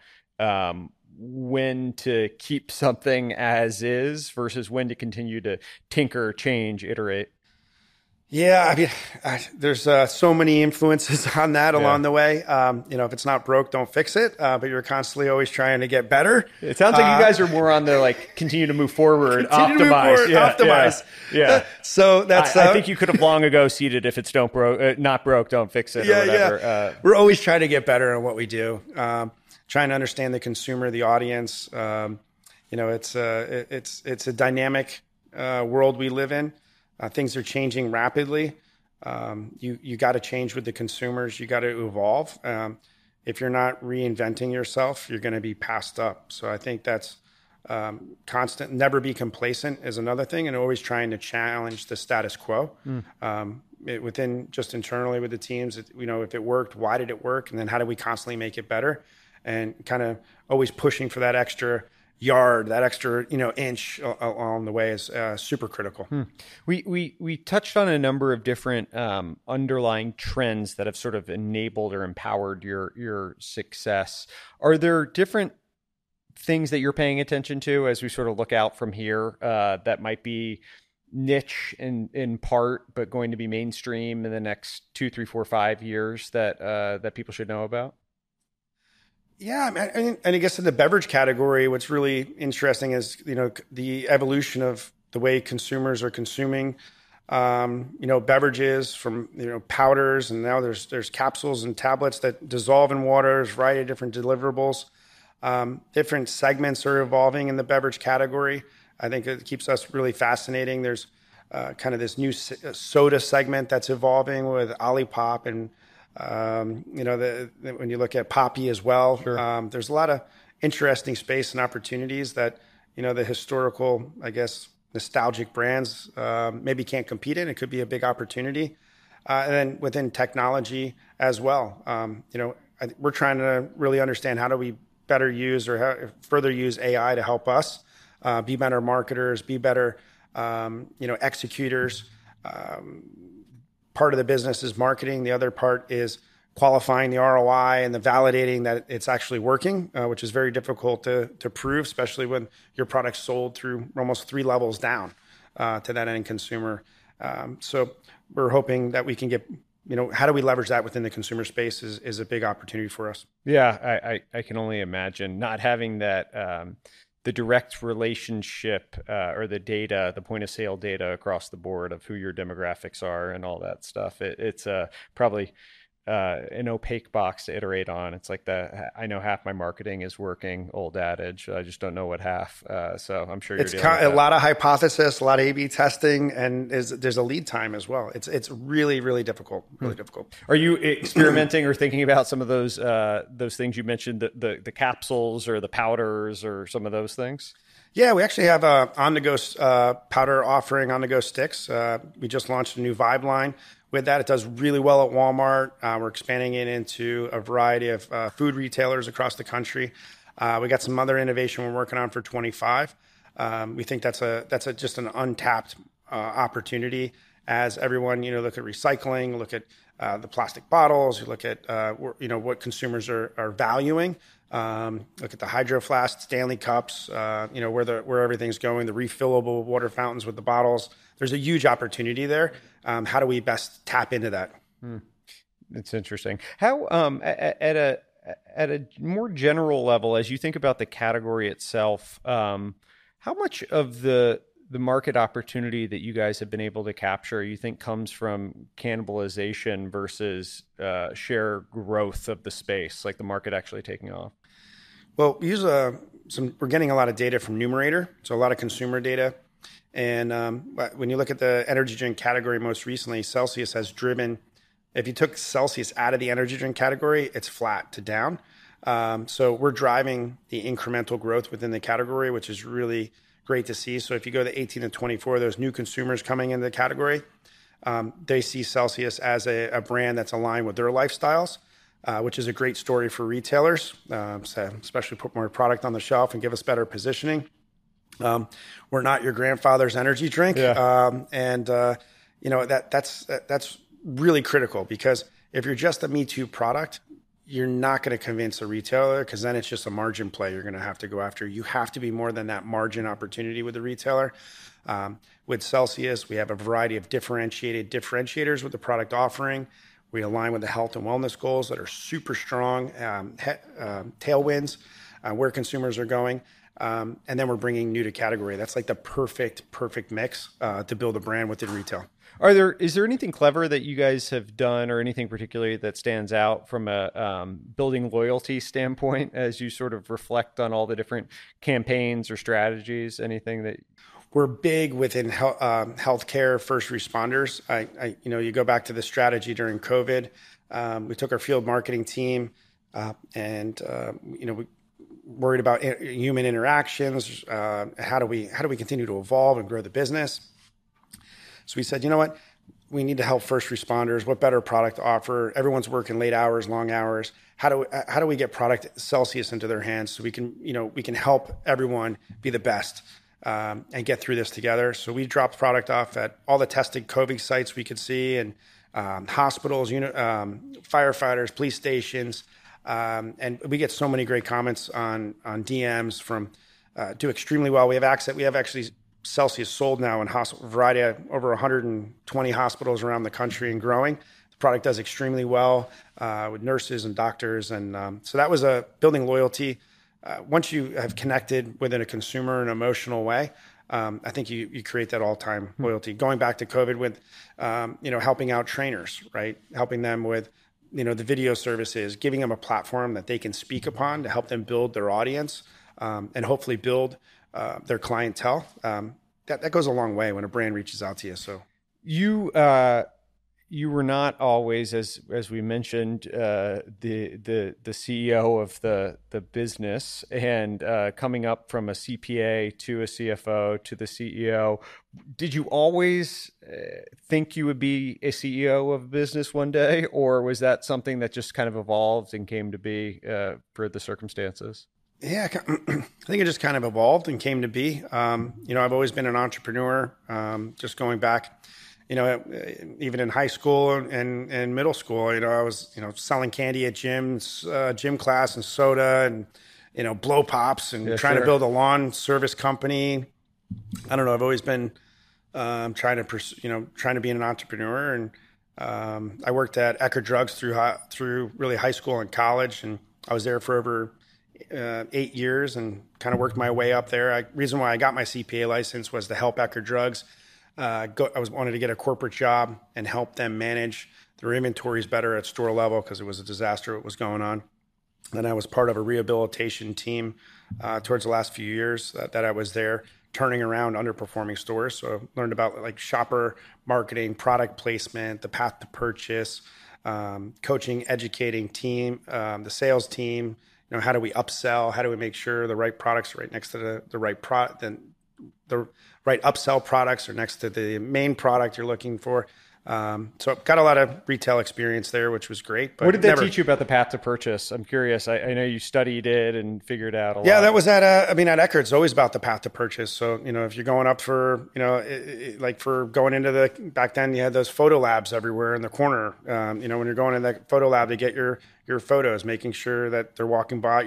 when to keep something as is versus when to continue to tinker, change, iterate? Yeah, I mean, there's so many influences on that along the way. If it's not broke, don't fix it. But you're constantly always trying to get better. It sounds like you guys are more on the continue to move forward, optimize. Optimize. Yeah. So that's. I think you could have long ago seeded if it's not broke, don't fix it. Or whatever. Yeah. We're always trying to get better at what we do. Trying to understand the consumer, the audience. It's a dynamic world we live in. Things are changing rapidly. You got to change with the consumers. You got to evolve. If you're not reinventing yourself, you're going to be passed up. So I think that's constant. Never be complacent is another thing, and always trying to challenge the status quo. Within just internally with the teams. If it worked, why did it work, and then how do we constantly make it better? And kind of always pushing for that extra yard, that extra inch along the way is super critical. We touched on a number of different underlying trends that have sort of enabled or empowered your success. Are there different things that you're paying attention to as we sort of look out from here that might be niche in part, but going to be mainstream in the next 2, 3, 4, 5 years that people should know about? Yeah, and I guess in the beverage category, what's really interesting is the evolution of the way consumers are consuming beverages from powders, and now there's capsules and tablets that dissolve in water. There's a variety of different deliverables. Different segments are evolving in the beverage category. I think it keeps us really fascinating. There's kind of this new soda segment that's evolving with Olipop and when you look at Poppi as well, sure. There's a lot of interesting space and opportunities that, the historical, I guess, nostalgic brands maybe can't compete in. It could be a big opportunity. And then within technology as well, we're trying to really understand how do we better use or further use AI to help us be better marketers, be better, executors. Part of the business is marketing. The other part is qualifying the ROI and the validating that it's actually working, which is very difficult to prove, especially when your product's sold through almost 3 levels down to that end consumer. So we're hoping that we can get, how do we leverage that within the consumer space is a big opportunity for us. Yeah, I can only imagine not having that the direct relationship or the data, the point of sale data across the board of who your demographics are and all that stuff. It's probably an opaque box to iterate on. It's like I know half my marketing is working, old adage. I just don't know what half. So I'm sure you're dealing with that. A lot of hypothesis, a lot of A/B testing, and there's a lead time as well. It's really, really difficult. Really difficult. Are you experimenting or thinking about some of those things you mentioned, the capsules or the powders or some of those things? Yeah, we actually have a on-the-go powder offering, on-the-go sticks. We just launched a new Vibe line with that. It does really well at Walmart. We're expanding it into a variety of food retailers across the country. We got some other innovation we're working on for 25. We think that's just an untapped opportunity as everyone, look at recycling, look at the plastic bottles, you look at, what consumers are valuing. Look at the Hydro Flask, Stanley Cups, where everything's going, the refillable water fountains with the bottles. There's a huge opportunity there. How do we best tap into that? It's interesting. How at a more general level, as you think about the category itself, how much of the market opportunity that you guys have been able to capture, you think comes from cannibalization versus share growth of the space, like the market actually taking off? Well, we use we're getting a lot of data from Numerator, so a lot of consumer data. And when you look at the energy drink category most recently, Celsius has driven, if you took Celsius out of the energy drink category, it's flat to down. So we're driving the incremental growth within the category, which is really great to see. So if you go to 18 and 24, those new consumers coming into the category, they see Celsius as a brand that's aligned with their lifestyles, which is a great story for retailers, so especially put more product on the shelf and give us better positioning. We're not your grandfather's energy drink. Yeah. That's really critical, because if you're just a Me Too product, you're not going to convince a retailer, because then it's just a margin play you're going to have to go after. You have to be more than that margin opportunity with the retailer. With Celsius, we have a variety of differentiators with the product offering. We align with the health and wellness goals that are super strong, tailwinds, where consumers are going. And then we're bringing new to category. That's like the perfect mix to build a brand within retail. Is there anything clever that you guys have done, or anything particularly that stands out from a building loyalty standpoint as you sort of reflect on all the different campaigns or strategies? Anything that we're big within healthcare, first responders. You go back to the strategy during COVID. We took our field marketing team, we worried about human interactions. How do we continue to evolve and grow the business? So we said, you know what? We need to help first responders. What better product to offer? Everyone's working late hours, long hours. How do we get product Celsius into their hands so we can help everyone be the best and get through this together? So we dropped product off at all the tested COVID sites we could see, and hospitals, firefighters, police stations, and we get so many great comments on DMs from do extremely well. We have actually Celsius sold now in variety of over 120 hospitals around the country and growing. The product does extremely well with nurses and doctors. And so that was building loyalty. Once you have connected within a consumer in an emotional way, I think you create that all-time loyalty. Going back to COVID with, helping out trainers, right? Helping them with, the video services, giving them a platform that they can speak upon to help them build their audience and hopefully build their clientele. That goes a long way when a brand reaches out to you. So you were not always, as we mentioned, the CEO of the business, and coming up from a CPA to a CFO to the CEO. Did you always think you would be a CEO of a business one day, or was that something that just kind of evolved and came to be for the circumstances? Yeah, I think it just kind of evolved and came to be. I've always been an entrepreneur, just going back, even in high school and middle school, I was, selling candy at gyms, gym class and soda and, blow pops and trying to build a lawn service company. I don't know. I've always been trying to be an entrepreneur. And I worked at Eckerd Drugs through really high school and college. And I was there for over 8 years and kind of worked my way up there. Reason why I got my CPA license was to help Eckerd Drugs. I wanted to get a corporate job and help them manage their inventories better at store level, because it was a disaster what was going on. And I was part of a rehabilitation team towards the last few years that I was there, turning around underperforming stores. So I learned about like shopper marketing, product placement, the path to purchase, coaching, educating team, the sales team. How do we upsell? How do we make sure the right products are right next to the right product, and the right upsell products are next to the main product you're looking for? So I've got a lot of retail experience there, which was great. But what did that teach you about the path to purchase? I'm curious. I know you studied it and figured out a lot. Yeah, that was at Eckerd, it's always about the path to purchase. So, if you're going up for, like for going into back then you had those photo labs everywhere in the corner. When you're going in that photo lab to get your photos, making sure that they're walking by, you're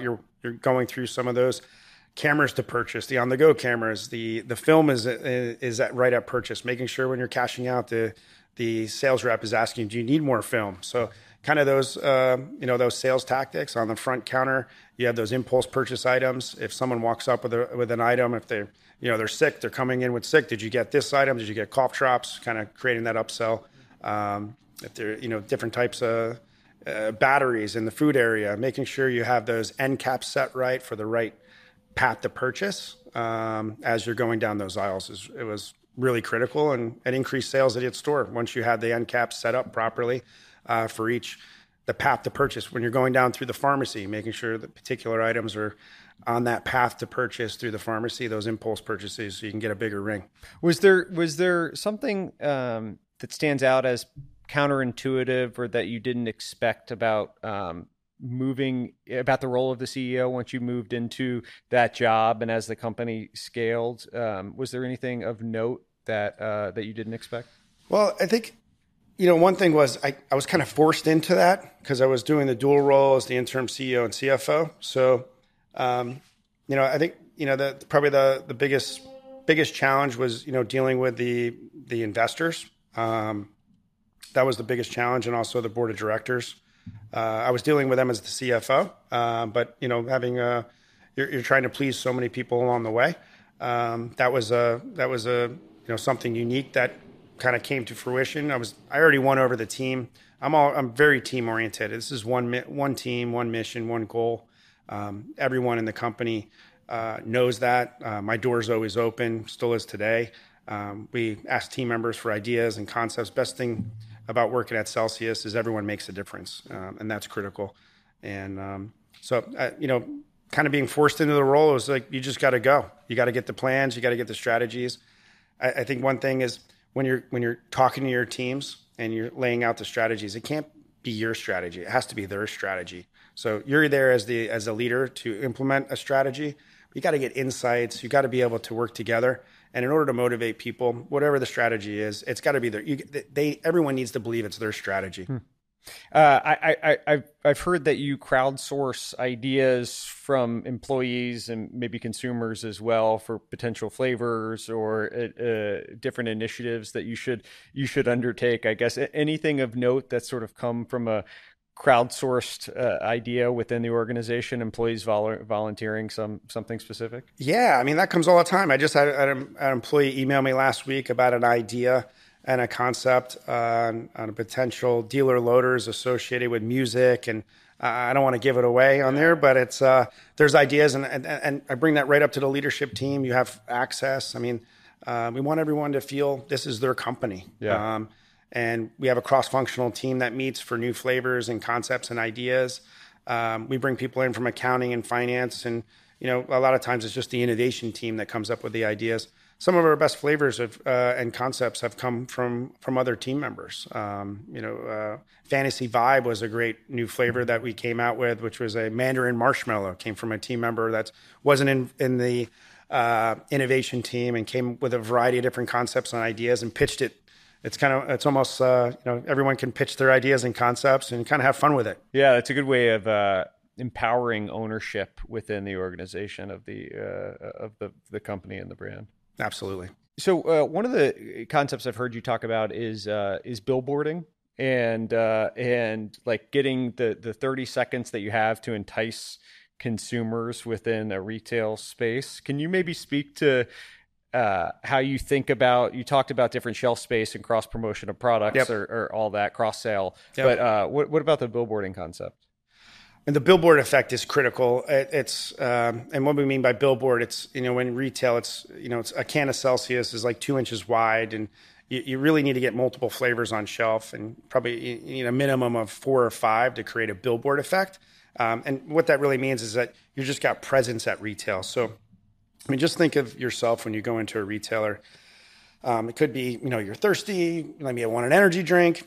you're going through some of those cameras to purchase, the on-the-go cameras, the film is at right at purchase, making sure when you're cashing out, the sales rep is asking, do you need more film? So kind of those, those sales tactics on the front counter. You have those impulse purchase items. If someone walks up with an item, if they're sick, they're coming in with sick. Did you get this item? Did you get cough drops? Kind of creating that upsell. If they're, different types of batteries in the food area, making sure you have those end caps set right for the right path to purchase as you're going down those aisles. It was really critical and increased sales at its store once you had the end caps set up properly for the path to purchase. When you're going down through the pharmacy, making sure that particular items are on that path to purchase through the pharmacy, those impulse purchases, so you can get a bigger ring. Was there something that stands out as counterintuitive or that you didn't expect about about the role of the CEO once you moved into that job and as the company scaled? Was there anything of note that you didn't expect? Well, I think, one thing was I was kind of forced into that because I was doing the dual role as the interim CEO and CFO. So, I think, probably the biggest challenge was, dealing with the investors. That was the biggest challenge, and also the board of directors. I was dealing with them as the CFO, but having you're trying to please so many people along the way. That was something unique that kind of came to fruition. I already won over the team. I'm very team oriented. This is one team, one mission, one goal. Everyone in the company knows that. My door's always open, still is today. We ask team members for ideas and concepts. Best thing about working at Celsius is everyone makes a difference, and that's critical. And so, kind of being forced into the role, it was like, you just got to go. You got to get the plans. You got to get the strategies. I think one thing is when you're talking to your teams and you're laying out the strategies, it can't be your strategy. It has to be their strategy. So you're there as a leader to implement a strategy. You got to get insights. You got to be able to work together. And in order to motivate people, whatever the strategy is, it's got to be everyone needs to believe it's their strategy. I've heard that you crowdsource ideas from employees and maybe consumers as well for potential flavors or different initiatives that you should undertake. I guess anything of note that's sort of come from a crowdsourced idea within the organization, employees volunteering something specific? Yeah, I mean, that comes all the time. I just had an employee email me last week about an idea and a concept on a potential dealer loaders associated with music. And I don't want to give it away on there, but it's there's ideas. And I bring that right up to the leadership team. You have access. I mean, we want everyone to feel this is their company. Yeah. And we have a cross-functional team that meets for new flavors and concepts and ideas. We bring people in from accounting and finance. And, a lot of times it's just the innovation team that comes up with the ideas. Some of our best flavors and concepts have come from other team members. Fantasy Vibe was a great new flavor that we came out with, which was a Mandarin marshmallow. Came from a team member that wasn't in the innovation team and came with a variety of different concepts and ideas and pitched it. It's almost, everyone can pitch their ideas and concepts and kind of have fun with it. Yeah, that's a good way of empowering ownership within the organization of the company and the brand. Absolutely. So one of the concepts I've heard you talk about is billboarding and like getting the 30 seconds that you have to entice consumers within a retail space. Can you maybe speak to how you think about, you talked about different shelf space and cross promotion of products. Yep. or all that cross sale, yep. But what about the billboarding concept? And the billboard effect is critical. It's and what we mean by billboard, it's when retail, it's a can of Celsius is like 2 inches wide, and you really need to get multiple flavors on shelf, and probably you need a minimum of 4 or 5 to create a billboard effect. And what that really means is that you just got presence at retail. So I mean, just think of yourself when you go into a retailer. It could be you're thirsty, maybe you want an energy drink.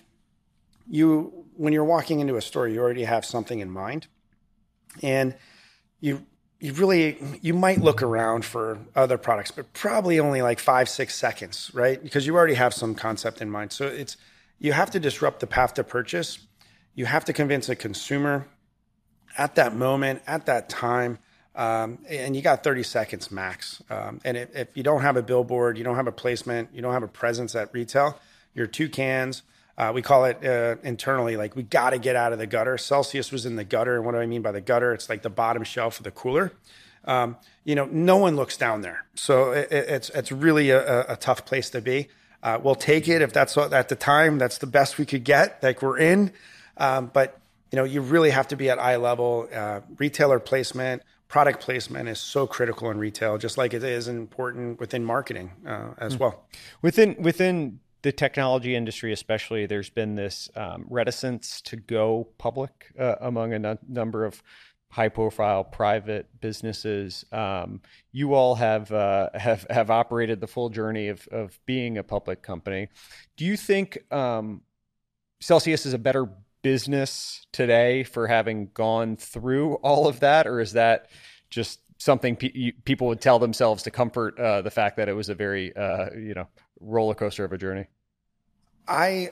When you're walking into a store, you already have something in mind, and you might look around for other products, but probably only like 5-6 seconds, right? Because you already have some concept in mind. So you have to disrupt the path to purchase. You have to convince a consumer at that moment, at that time, and you got 30 seconds max. And if you don't have a billboard, you don't have a placement, you don't have a presence at retail, you're two cans. We call it internally, like we got to get out of the gutter. Celsius was in the gutter. And what do I mean by the gutter? It's like the bottom shelf of the cooler. No one looks down there. So it's really a tough place to be. We'll take it if that's what, at the time, that's the best we could get, like we're in. But you really have to be at eye level. Retailer placement, product placement is so critical in retail, just like it is important within marketing as well. Within the technology industry, especially, there's been this reticence to go public among a number of high-profile private businesses. You all have operated the full journey of being a public company. Do you think Celsius is a better business today for having gone through all of that, or is that just something people would tell themselves to comfort the fact that it was a very roller coaster of a journey? I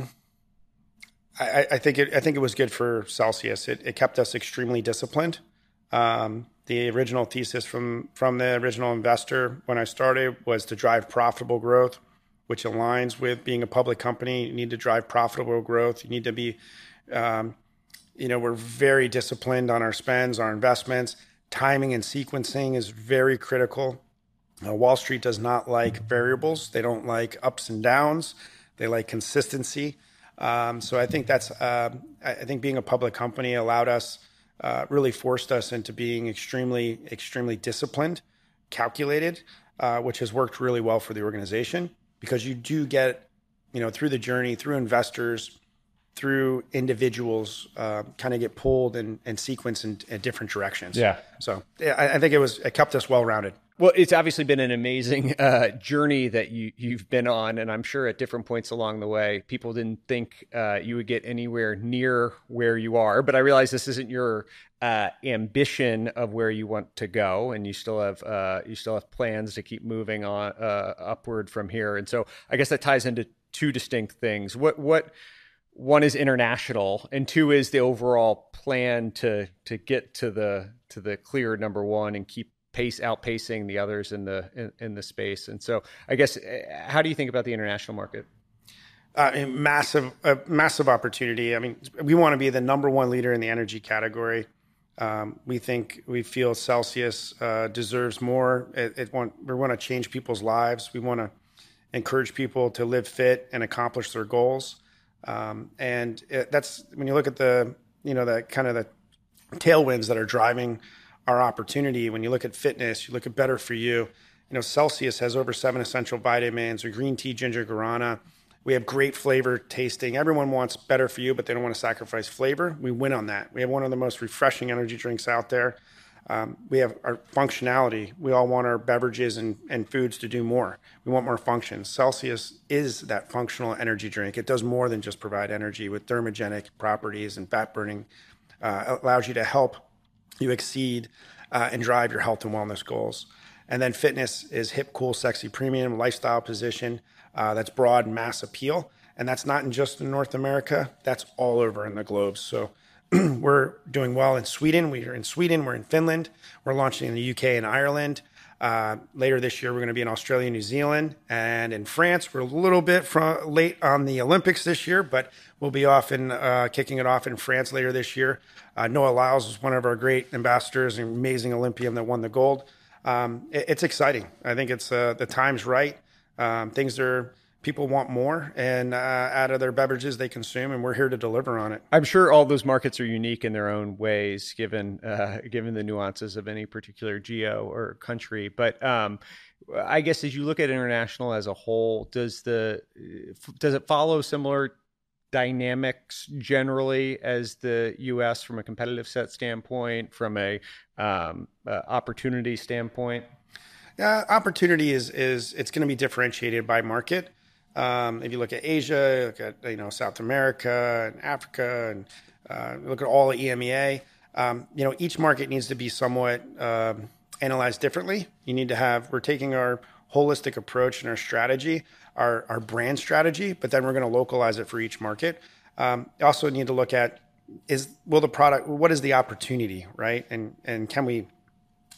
think it was good for Celsius. It kept us extremely disciplined. The original thesis from the original investor when I started was to drive profitable growth, which aligns with being a public company. You need to drive profitable growth. You need to be, we're very disciplined on our spends, our investments. Timing and sequencing is very critical. Wall Street does not like variables. They don't like ups and downs. They like consistency. So I think I think being a public company allowed us, really forced us into being extremely, extremely disciplined, calculated, which has worked really well for the organization, because you do get, through the journey, through investors, through individuals, kind of get pulled and sequenced in different directions. Yeah. So I think it kept us well-rounded. Well, it's obviously been an amazing journey that you've been on, and I'm sure at different points along the way, people didn't think you would get anywhere near where you are. But I realize this isn't your ambition of where you want to go, and you still have plans to keep moving on upward from here. And so I guess that ties into two distinct things. What one is international, and two is the overall plan to get to the clear number one and keep outpacing the others in the space. And so I guess, how do you think about the international market? Massive opportunity. I mean, we want to be the number one leader in the energy category. We feel Celsius deserves more. We want to change people's lives. We want to encourage people to live fit and accomplish their goals. That's when you look at the kind of the tailwinds that are driving our opportunity. When you look at fitness, you look at better for you. Celsius has over 7 essential vitamins, or green tea, ginger, guarana. We have great flavor tasting. Everyone wants better for you, but they don't want to sacrifice flavor. We win on that. We have one of the most refreshing energy drinks out there. We have our functionality. We all want our beverages and foods to do more. We want more function. Celsius is that functional energy drink. It does more than just provide energy with thermogenic properties and fat burning. Allows you to help you exceed and drive your health and wellness goals. And then fitness is hip, cool, sexy, premium lifestyle position that's broad mass appeal. And that's not just in North America, that's all over in the globe. So we're doing well in Sweden. We're in Sweden, we're in Finland, we're launching in the UK and Ireland. Later this year, we're going to be in Australia, New Zealand, and in France. We're a little bit late on the Olympics this year, but we'll be kicking it off in France later this year. Noah Lyles is one of our great ambassadors, an amazing Olympian that won the gold. It's exciting. I think it's the time's right. People want more and out of their beverages they consume, and we're here to deliver on it. I'm sure all those markets are unique in their own ways, given the nuances of any particular geo or country. But I guess as you look at international as a whole, does it follow similar dynamics generally as the U.S. from a competitive set standpoint, from a opportunity standpoint? Opportunity is it's going to be differentiated by market. If you look at Asia, look at South America and Africa, and look at all of EMEA, each market needs to be somewhat analyzed differently. We're taking our holistic approach and our strategy, our brand strategy, but then we're going to localize it for each market. You also need to look at what is the opportunity, right? And can we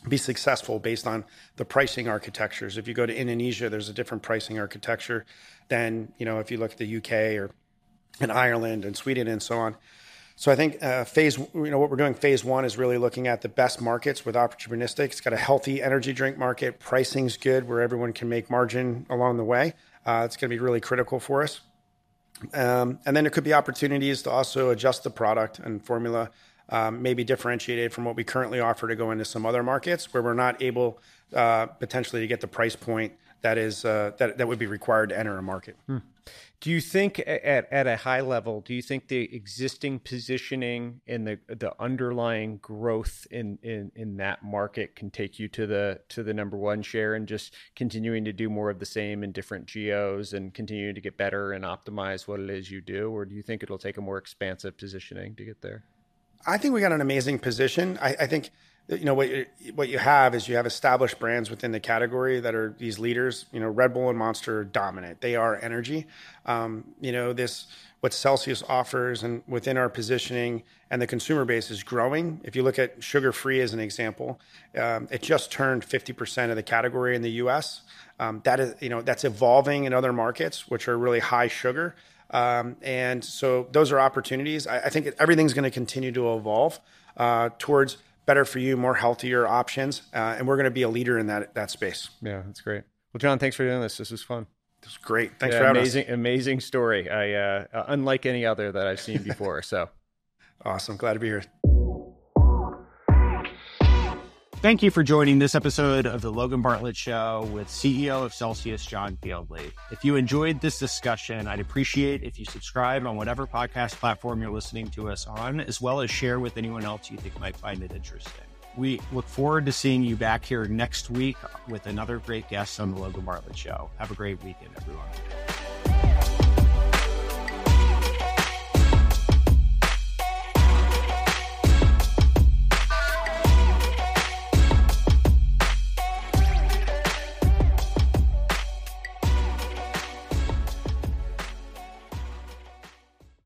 be successful based on the pricing architectures. If you go to Indonesia, there's a different pricing architecture than, if you look at the UK or in Ireland and Sweden and so on. So I think what we're doing phase one is really looking at the best markets with opportunistic. It's got a healthy energy drink market. Pricing's good where everyone can make margin along the way. It's going to be really critical for us. And then there could be opportunities to also adjust the product and formula, maybe differentiated from what we currently offer to go into some other markets where we're not able potentially to get the price point that is that would be required to enter a market. Do you think at a high level, do you think the existing positioning and the underlying growth in that market can take you to the number one share and just continuing to do more of the same in different geos and continuing to get better and optimize what it is you do? Or do you think it'll take a more expansive positioning to get there? I think we got an amazing position. I think what you have is you have established brands within the category that are these leaders. Red Bull and Monster are dominant. They are energy. What Celsius offers and within our positioning and the consumer base is growing. If you look at sugar-free as an example, it just turned 50% of the category in the US. That's evolving in other markets, which are really high sugar. And so those are opportunities. I think everything's going to continue to evolve towards better for you, more healthier options. And we're going to be a leader in that space. Yeah, that's great. Well, John, thanks for doing this. This was fun. It was great. Thanks for having us. Amazing story. Unlike any other that I've seen before. So awesome. Glad to be here. Thank you for joining this episode of the Logan Bartlett Show with CEO of Celsius, John Fieldly. If you enjoyed this discussion, I'd appreciate if you subscribe on whatever podcast platform you're listening to us on, as well as share with anyone else you think might find it interesting. We look forward to seeing you back here next week with another great guest on the Logan Bartlett Show. Have a great weekend, everyone.